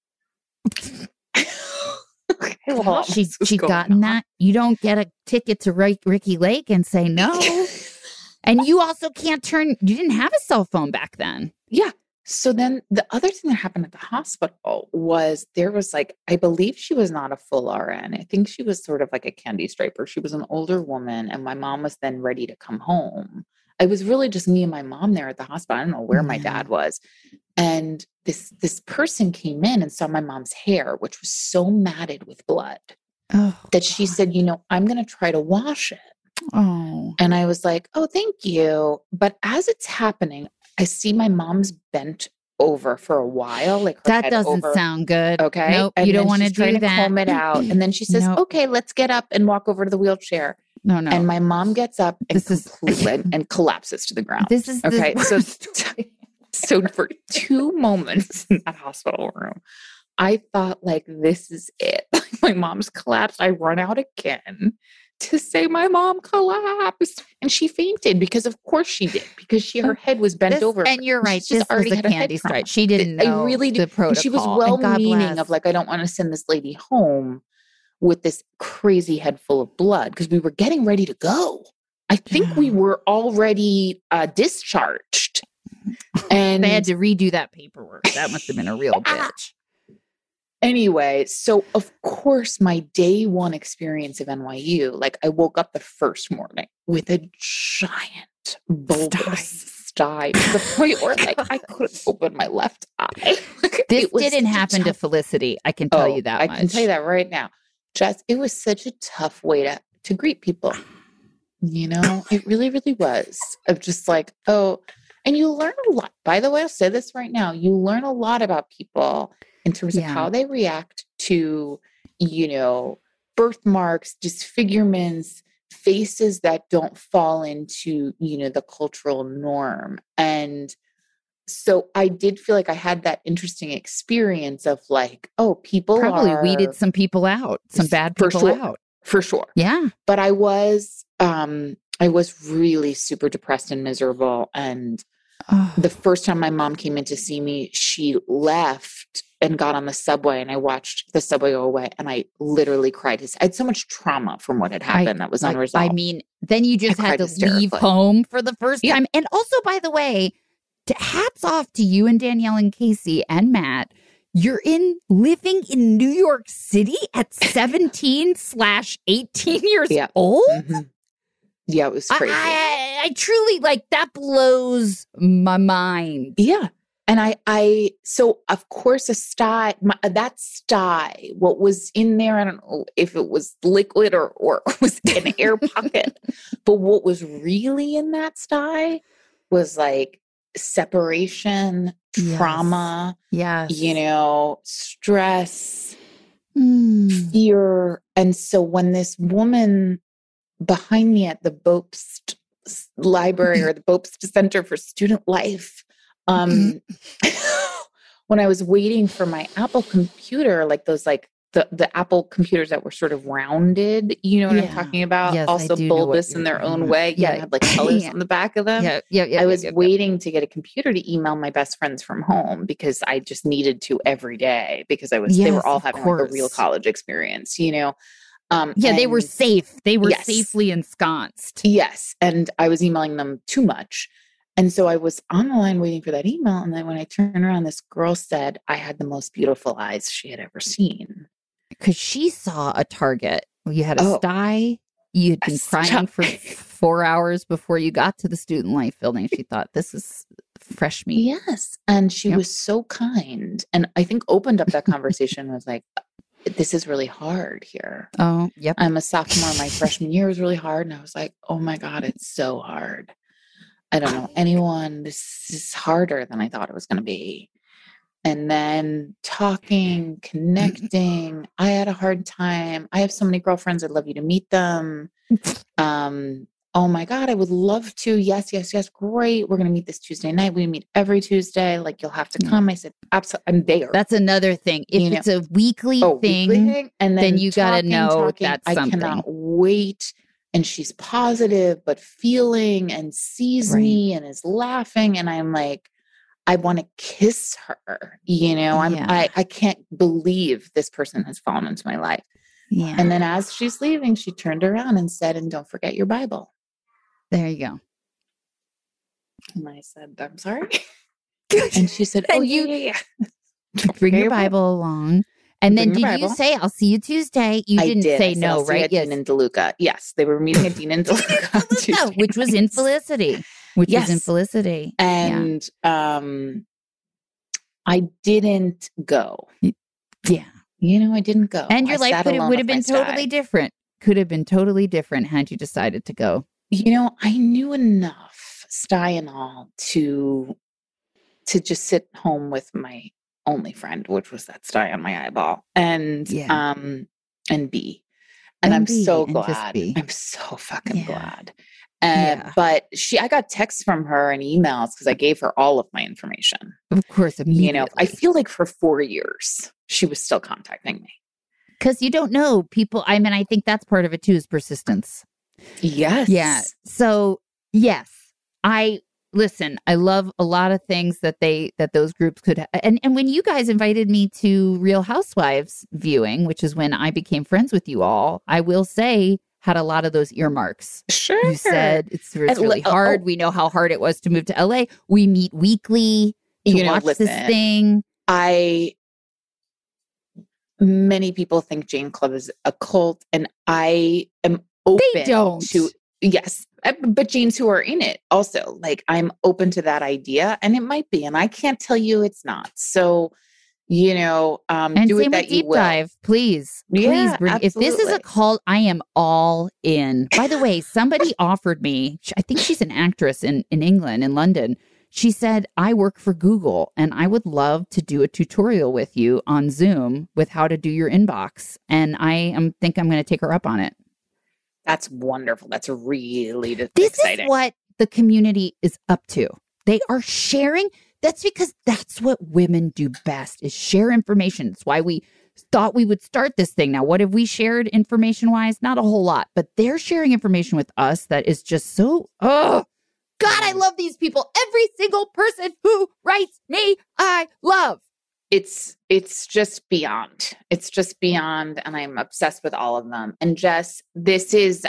Well, she'd gotten that. You don't get a ticket to Ricki Lake and say no. And you also you didn't have a cell phone back then. Yeah. So then the other thing that happened at the hospital was there was like, I believe she was not a full RN. I think she was sort of like a candy striper. She was an older woman and my mom was then ready to come home. It was really just me and my mom there at the hospital. I don't know where my dad was. And this person came in and saw my mom's hair, which was so matted with blood that she said, I'm going to try to wash it. Oh. And I was like, oh, thank you. But as it's happening, I see my mom's bent over for a while. Like that doesn't sound good. Okay. Nope, and you don't want to do that. Comb it out. And then she says, okay, let's get up and walk over to the wheelchair. No. And my mom gets up and collapses to the ground. This is okay. So for 2 moments in that hospital room, I thought like, this is it. Like my mom's collapsed. I run out again to say my mom collapsed and she fainted because of course she did, because her head was bent over. And you're right. This was a candy strike. She didn't know the protocol. She was well-meaning of like, I don't want to send this lady home with this crazy head full of blood, because we were getting ready to go. I think we were already discharged. And they had to redo that paperwork. That must have been a real bitch. Anyway, so of course, my day one experience of NYU, like I woke up the first morning with a giant bulbous sty to the point where like I couldn't open my left eye. This didn't happen to Felicity. I can tell you that much. I can tell you that right now. It was such a tough way to greet people. You know, it really, really was. Of just like, and you learn a lot. By the way, I'll say this right now. You learn a lot about people in terms of how they react to, you know, birthmarks, disfigurements, faces that don't fall into, you know, the cultural norm. And so I did feel like I had that interesting experience of like, people probably weeded some people out, some bad people out. For sure. Yeah. But I was really super depressed and miserable. And the first time my mom came in to see me, she left and got on the subway, and I watched the subway go away, and I literally cried. I had so much trauma from what had happened that was unresolved. I mean, then you just had to leave home for the first time. And also, by the way, hats off to you and Danielle and Casey and Matt. You're living in New York City at 17/18 years old? Mm-hmm. Yeah, it was crazy. I truly, like, that blows my mind. Yeah. And so of course that sty, what was in there, I don't know if it was liquid or was an air pocket, but what was really in that sty was like separation, trauma, you know, stress, fear. And so when this woman behind me at the Bopst Library or the Bopst Center for Student Life, when I was waiting for my Apple computer, like those, like the Apple computers that were sort of rounded, you know what I'm talking about? Yes, also bulbous in their own way. Yeah, had like colors on the back of them. I was waiting to get a computer to email my best friends from home because I just needed to every day because they were all having like a real college experience, you know? They were safe. They were safely ensconced. Yes. And I was emailing them too much. And so I was on the line waiting for that email. And then when I turned around, this girl said I had the most beautiful eyes she had ever seen. Because she saw a target. You had a sty. You had been crying for 4 hours before you got to the Student Life building. She thought, this is fresh meat. Yes. And she was so kind. And I think opened up that conversation was like, this is really hard here. Oh, yep. I'm a sophomore. My freshman year was really hard. And I was like, oh my God, it's so hard. I don't know anyone. This is harder than I thought it was going to be. And then talking, connecting. I had a hard time. I have so many girlfriends. I'd love you to meet them. Oh my God, I would love to. Yes. Great. We're going to meet this Tuesday night. We meet every Tuesday. Like, you'll have to come. I said, absolutely. I'm there. That's another thing. If it's a weekly thing, and then you got to know that's something. I cannot wait. And she's positive, but feeling and sees me and is laughing. And I'm like, I want to kiss her. You know, I can't believe this person has fallen into my life. Yeah. And then as she's leaving, she turned around and said, and don't forget your Bible. There you go. And I said, I'm sorry. And she said, yeah. Bring your Bible along. And then did you say, I'll see you Tuesday? You didn't say no, right? Yes. Dean and DeLuca. Yes. They were meeting at Dean and DeLuca on Tuesday. Which was in Felicity. And I didn't go. Yeah. You know, I didn't go. And your life would have been totally different. Could have been totally different had you decided to go. You know, I knew enough, sty and all, to just sit home with my only friend, which was that sty on my eyeball, and B. And I'm so glad. I'm so fucking glad. But I got texts from her and emails because I gave her all of my information. Of course, immediately. You know, I feel like for 4 years she was still contacting me. Because you don't know people. I mean, I think that's part of it too, is persistence. Yes. Yeah. So yes, I love a lot of things that those groups could and when you guys invited me to Real Housewives viewing, which is when I became friends with you all, I will say had a lot of those earmarks. Sure. You said it's really hard. We know how hard it was to move to LA. We meet weekly to watch this thing. Many people think Jane Club is a cult, and I am open to, yes, but Janes who are in it also, like, I'm open to that idea, and it might be, and I can't tell you it's not. So, and do same it that with Deep Dive, please bring. If this is a cult, I am all in. By the way, somebody offered me, I think she's an actress in England, in London. She said, I work for Google and I would love to do a tutorial with you on Zoom with how to do your inbox. And I think I'm going to take her up on it. That's wonderful. That's really exciting. This is what the community is up to. They are sharing. That's because that's what women do best, is share information. It's why we thought we would start this thing. Now, what have we shared information-wise? Not a whole lot, but they're sharing information with us that is just so, God, I love these people. Every single person who writes me, I love. It's just beyond. It's just beyond, and I'm obsessed with all of them. And Jess, this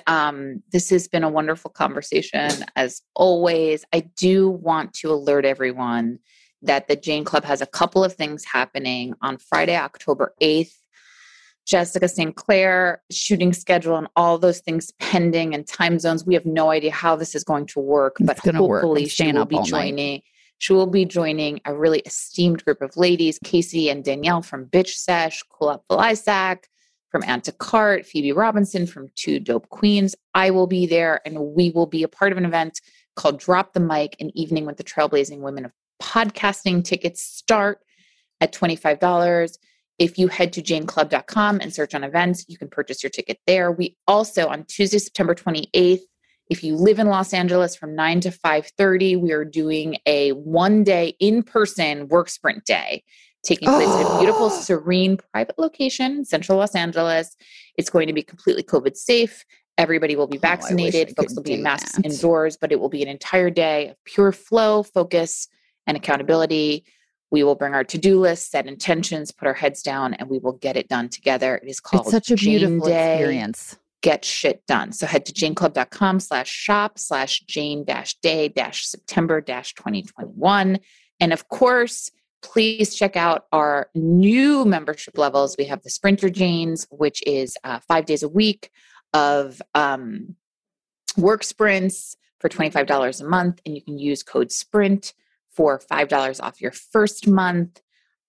has been a wonderful conversation as always. I do want to alert everyone that the Jane Club has a couple of things happening on Friday, October 8th. Jessica St. Clair, shooting schedule and all those things pending, and time zones. We have no idea how this is going to work, but hopefully she will be joining. She will be joining a really esteemed group of ladies, Casey and Danielle from Bitch Sesh, Kulap Valisak from Add to Cart, Phoebe Robinson from Two Dope Queens. I will be there, and we will be a part of an event called Drop the Mic, an evening with the Trailblazing Women of Podcasting. Tickets start at $25. If you head to janeclub.com and search on events, you can purchase your ticket there. We also, on Tuesday, September 28th, if you live in Los Angeles from 9 to 5:30, we are doing a one-day in-person work sprint day taking place at a beautiful, serene, private location in central Los Angeles. It's going to be completely COVID safe. Everybody will be vaccinated. Folks will be in masks indoors, but it will be an entire day of pure flow, focus, and accountability. We will bring our to-do list, set intentions, put our heads down, and we will get it done together. It is called It's such a beautiful experience. Get shit done. So head to janeclub.com/shop/Jane-Day-September-2021. And of course, please check out our new membership levels. We have the Sprinter Janes, which is 5 days a week of work sprints for $25 a month. And you can use code SPRINT for $5 off your first month.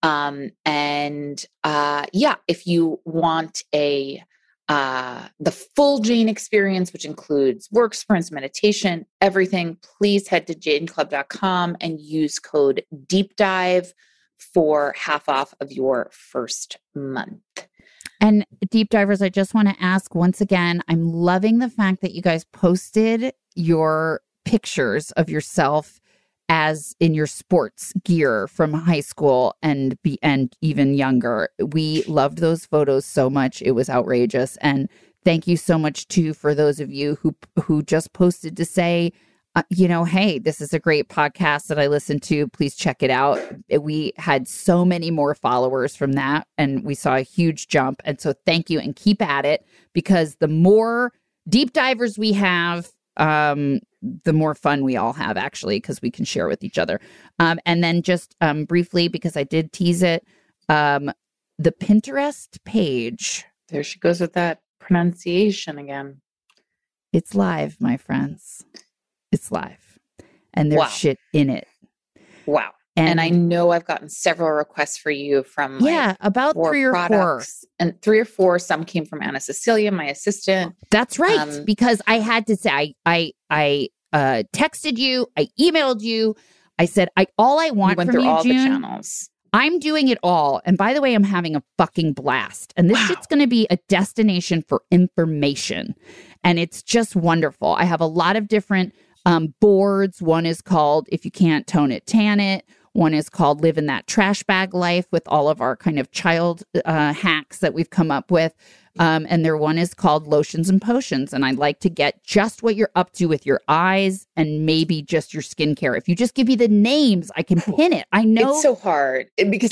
If you want the full Jane experience, which includes work sprints, meditation, everything, please head to janeclub.com and use code DEEPDIVE for half off of your first month. And Deep Divers, I just want to ask once again, I'm loving the fact that you guys posted your pictures of yourself as in your sports gear from high school and even younger. We loved those photos so much. It was outrageous. And thank you so much too for those of you who just posted to say, hey, this is a great podcast that I listened to. Please check it out. We had so many more followers from that, and we saw a huge jump. And so thank you, and keep at it, because the more deep divers we have, the more fun we all have, actually, because we can share with each other. And then just briefly, because I did tease it, the Pinterest page. There she goes with that pronunciation again. It's live, my friends. It's live. And there's shit in it. Wow. And I know I've gotten several requests for you from about 3 or 4. And 3 or 4. Some came from Anna Cecilia, my assistant. That's right. Because I had to say, I texted you, I emailed you, I said, all I want from you, June. Went through all the channels. I'm doing it all. And by the way, I'm having a fucking blast. And this shit's going to be a destination for information. And it's just wonderful. I have a lot of different boards. One is called If You Can't Tone It, Tan It. One is called Live in That Trash Bag Life, with all of our kind of child hacks that we've come up with. And their one is called Lotions and Potions. And I'd like to get just what you're up to with your eyes and maybe just your skincare. If you just give me the names, I can pin it. I know it's so hard because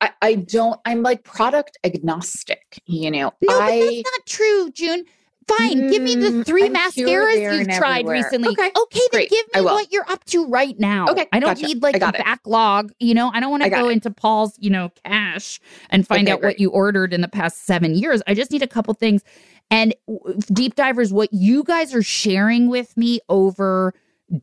I'm like product agnostic, you know. No, but that's not true, June. Fine. Give me the 3 mascaras you've tried recently. Okay, then give me what you're up to right now. Okay. I don't need like a backlog. You know, I don't want to go into Paul's, cache and find out what you ordered in the past 7 years. I just need a couple things. And Deep Divers, what you guys are sharing with me over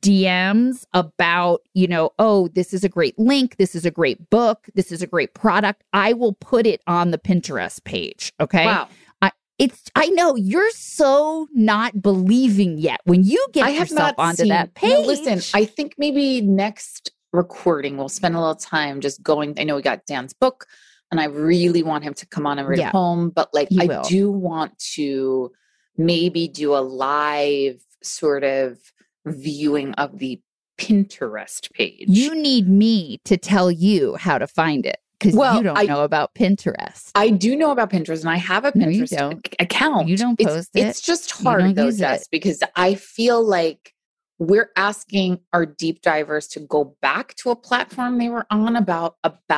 DMs about, oh, this is a great link. This is a great book. This is a great product. I will put it on the Pinterest page. Okay. Wow. I know you're so not believing yet when you get yourself onto that page. No, listen, I think maybe next recording we'll spend a little time just going. I know we got Dan's book and I really want him to come on and read it home, but I do want to maybe do a live sort of viewing of the Pinterest page. You need me to tell you how to find it. Because you don't know about Pinterest. I do know about Pinterest, and I have a Pinterest account. You don't post it. It's just hard, though, Jess, because I feel like we're asking our deep divers to go back to a platform they were on about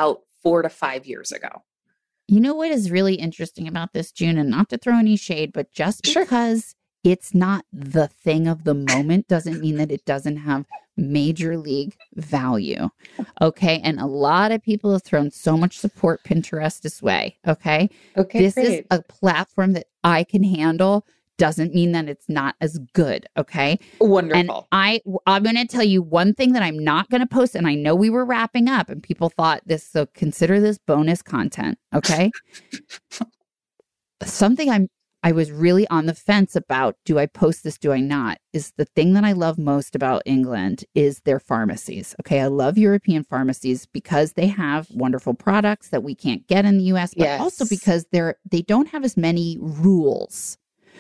4 to 5 years ago. You know what is really interesting about this, June, and not to throw any shade, but just because it's not the thing of the moment doesn't mean that it doesn't have major league value. Okay. And a lot of people have thrown so much support Pinterest way. Okay. This is a platform that I can handle. Doesn't mean that it's not as good. Okay. Wonderful. And I'm going to tell you one thing that I'm not going to post. And I know we were wrapping up and people thought this, so consider this bonus content. Okay. Something I was really on the fence about, do I post this, do I not, is the thing that I love most about England is their pharmacies. Okay, I love European pharmacies because they have wonderful products that we can't get in the US, but also because they don't have as many rules.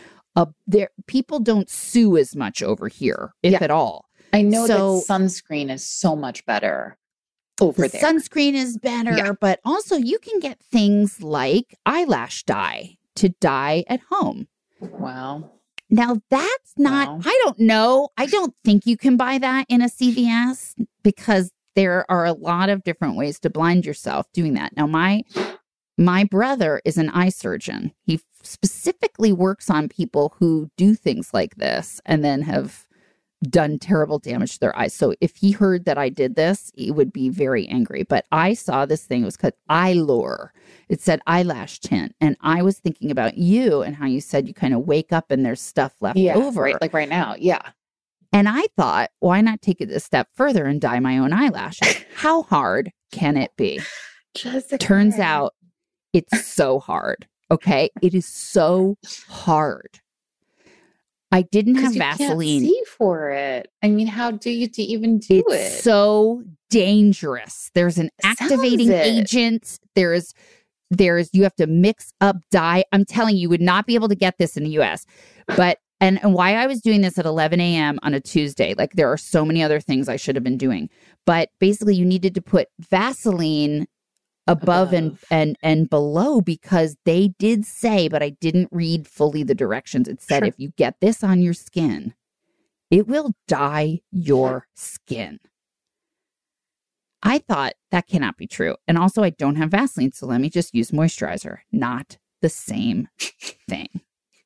People don't sue as much over here, if at all. I know that sunscreen is so much better over there. Sunscreen is better, but also you can get things like eyelash dye to dye at home. Wow. Now that's not, I don't know. I don't think you can buy that in a CVS because there are a lot of different ways to blind yourself doing that. Now my brother is an eye surgeon. He specifically works on people who do things like this and then have done terrible damage to their eyes. So if he heard that I did this, he would be very angry. But I saw this thing, it was called Eyelure. It said eyelash tint. And I was thinking about you and how you said you kind of wake up and there's stuff left over. Right, like right now. Yeah. And I thought, why not take it a step further and dye my own eyelashes? How hard can it be? Jessica. Turns out it's so hard. Okay. It is so hard. I didn't have Vaseline. You can't see for it. I mean, how do you even do it? It's so dangerous. There's an activating agent. There's you have to mix up dye. I'm telling you, would not be able to get this in the US. But and why I was doing this at 11 a.m. on a Tuesday, like there are so many other things I should have been doing. But basically you needed to put Vaseline above and below because they did say, but I didn't read fully the directions. It said, if you get this on your skin, it will dye your skin. I thought that cannot be true. And also I don't have Vaseline, so let me just use moisturizer. Not the same thing.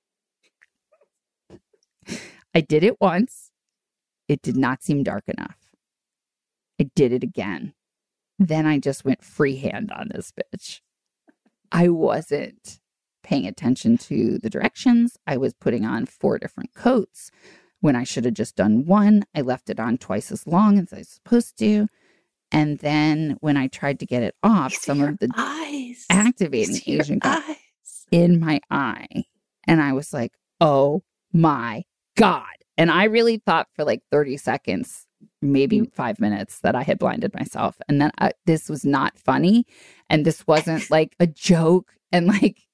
I did it once. It did not seem dark enough. I did it again. Then I just went freehand on this bitch. I wasn't paying attention to the directions. I was putting on 4 different coats when I should have just done one. I left it on twice as long as I was supposed to. And then when I tried to get it off, some of the activating agent got in my eye. And I was like, oh my God. And I really thought for like 30 seconds, maybe 5 minutes, that I had blinded myself. And then this was not funny. And this wasn't like a joke. And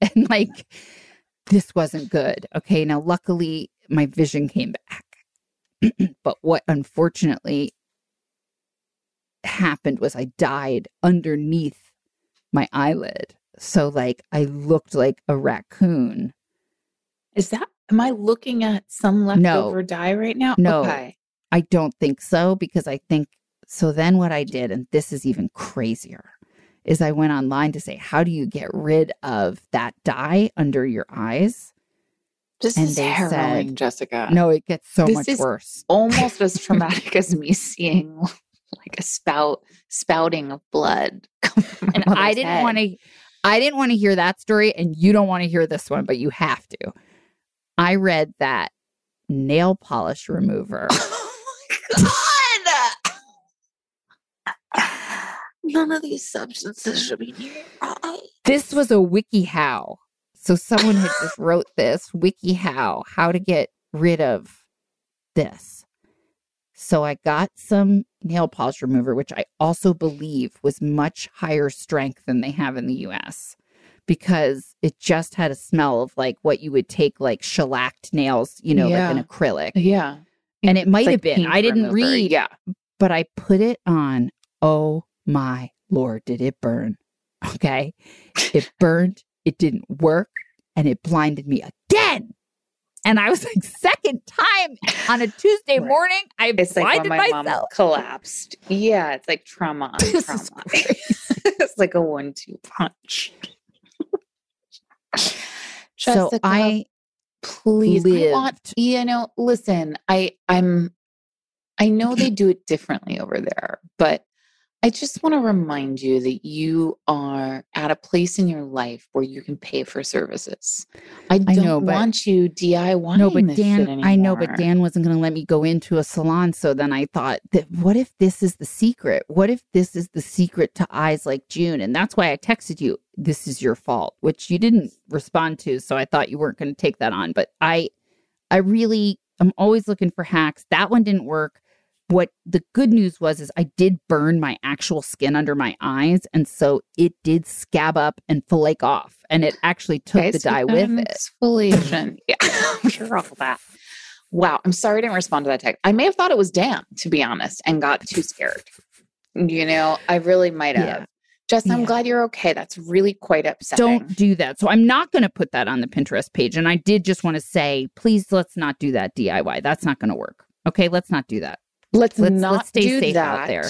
this wasn't good. Okay. Now, luckily, my vision came back. But what, unfortunately, happened was I died underneath my eyelid. So like I looked like a raccoon. Am I looking at some leftover dye right now? No, okay. I don't think so, because I think, so then what I did, and this is even crazier, is I went online to say, how do you get rid of that dye under your eyes? This is harrowing, Jessica. No, it gets so much worse. Almost as traumatic as me seeing like a spouting of blood. And I didn't want to hear that story, and you don't want to hear this one, but you have to. I read that nail polish remover. Oh my God! None of these substances should be near your eye. This was a WikiHow. So someone had just wrote this, WikiHow, how to get rid of this. So I got some nail polish remover, which I also believe was much higher strength than they have in the US, because it just had a smell of like what you would take like shellacked nails, like an acrylic. Yeah. And it might have been. I didn't read. Yeah. But I put it on. Oh my Lord, did it burn? Okay. It burned. It didn't work, and it blinded me again. And I was like, second time on a Tuesday morning, I blinded like when my myself. Mom collapsed. Yeah, it's like trauma on trauma. It's like a 1-2 punch. So please, listen, I know they do it differently over there, but I just want to remind you that you are at a place in your life where you can pay for services. I don't want you DIYing this shit anymore. I know, but Dan wasn't going to let me go into a salon. So then I thought, that what if this is the secret? What if this is the secret to eyes like June? And that's why I texted you, this is your fault, which you didn't respond to. So I thought you weren't going to take that on. But I'm always looking for hacks. That one didn't work. What the good news was is I did burn my actual skin under my eyes. And so it did scab up and flake off. And it actually took the dye with it. Exfoliation. Yeah, I'm sure all that. Wow. I'm sorry I didn't respond to that text. I may have thought it was Dan, to be honest, and got too scared. I really might have. Yeah. Jess, I'm glad you're okay. That's really quite upsetting. Don't do that. So I'm not going to put that on the Pinterest page. And I did just want to say, please, let's not do that DIY. That's not going to work. Okay, let's not do that. Let's stay safe out there.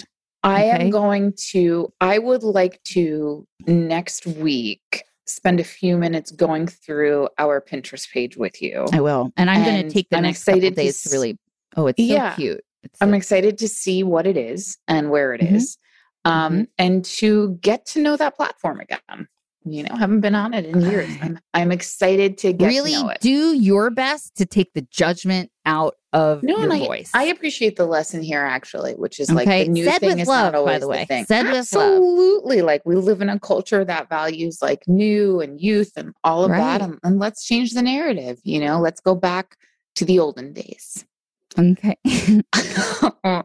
I would like to next week spend a few minutes going through our Pinterest page with you. I will. And I'm going to take the next couple days to really, it's so cute. I'm excited to see what it is and where it is. And to get to know that platform again. Haven't been on it in years. I'm excited to get to know it. Do your best to take the judgment out of your voice. I appreciate the lesson here, actually, which is like the new thing is not always the thing. Absolutely. Like we live in a culture that values like new and youth and all of that. And let's change the narrative. Let's go back to the olden days. Okay. I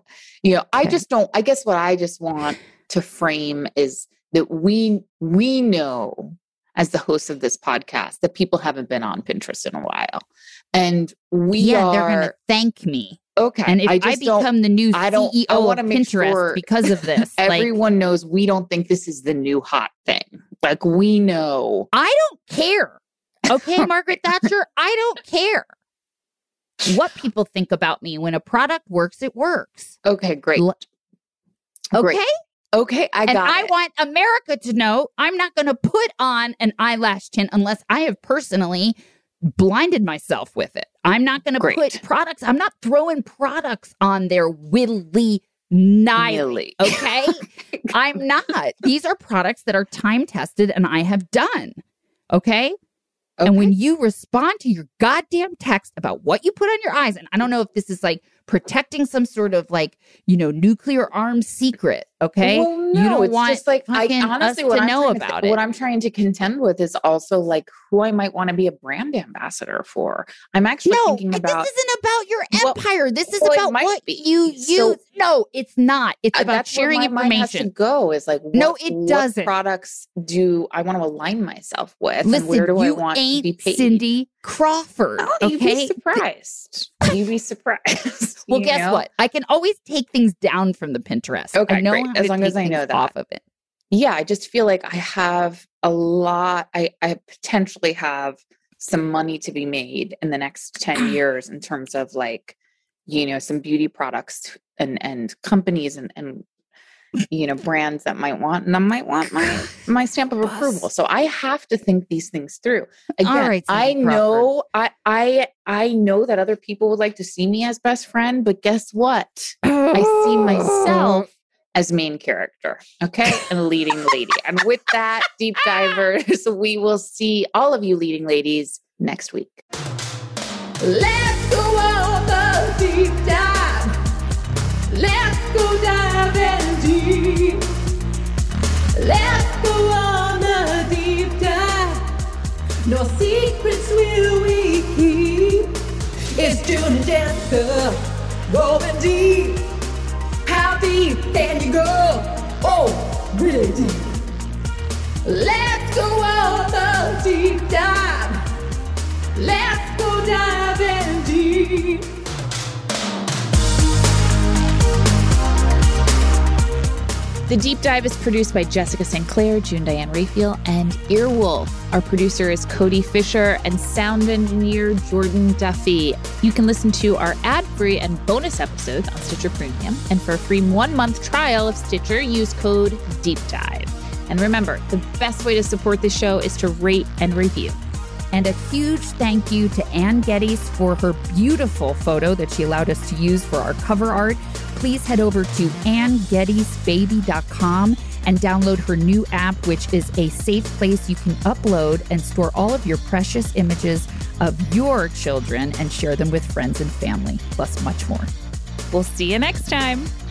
guess what I just want to frame is that we know as the host of this podcast that people haven't been on Pinterest in a while. And they're going to thank me. Okay. And if I become the new CEO of Pinterest because of this. Everyone knows we don't think this is the new hot thing. Like we know. I don't care. Okay, Margaret Thatcher, I don't care what people think about me. When a product works, it works. Okay, great. Okay? Great. Okay, I want America to know I'm not going to put on an eyelash tint unless I have personally blinded myself with it. I'm not going to put products. I'm not throwing products on there willy-nilly. Okay? I'm not. These are products that are time tested and I have done. Okay? And when you respond to your goddamn text about what you put on your eyes, and I don't know if this is like protecting some sort of like, nuclear arms secret. Okay. Well, no, you don't it's want just like, I honestly, us to know about it. What I'm trying to contend with is also like who I might want to be a brand ambassador for. I'm actually thinking about. This isn't about your empire. This is about what you use. No, it's not. It's about sharing information. Has to go is like, it doesn't. What products do I want to align myself with? Listen, and where do I want to be paid? Cindy Crawford. Oh, okay? You'd be surprised. You'd be surprised. Well, guess what? I can always take things down from the Pinterest. Okay, I know great. As long as I know that. Off of it. Yeah, I just feel like I have a lot. I potentially have some money to be made in the next 10 years in terms of like, some beauty products and companies and brands that might want my stamp of approval. So I have to think these things through. Again, all right, I know I know that other people would like to see me as best friend, but guess what? I see myself as main character, okay? And leading lady. And with that, deep divers, we will see all of you leading ladies next week. Let's go on the deep dive. Let's go diving deep. Let's go on the deep dive. No secrets will we keep. It's June and Jessica going deep. How deep can you go? Oh, really deep. Let's go on the deep dive. Let's go diving deep. The Deep Dive is produced by Jessica St. Clair, June Diane Raphael, and Earwolf. Our producer is Cody Fisher and sound engineer Jordan Duffy. You can listen to our ad-free and bonus episodes on Stitcher Premium. And for a free 1-month trial of Stitcher, use code DEEPDIVE. And remember, the best way to support this show is to rate and review. And a huge thank you to Ann Geddes for her beautiful photo that she allowed us to use for our cover art. Please head over to AnnGeddesBaby.com and download her new app, which is a safe place you can upload and store all of your precious images of your children and share them with friends and family, plus much more. We'll see you next time.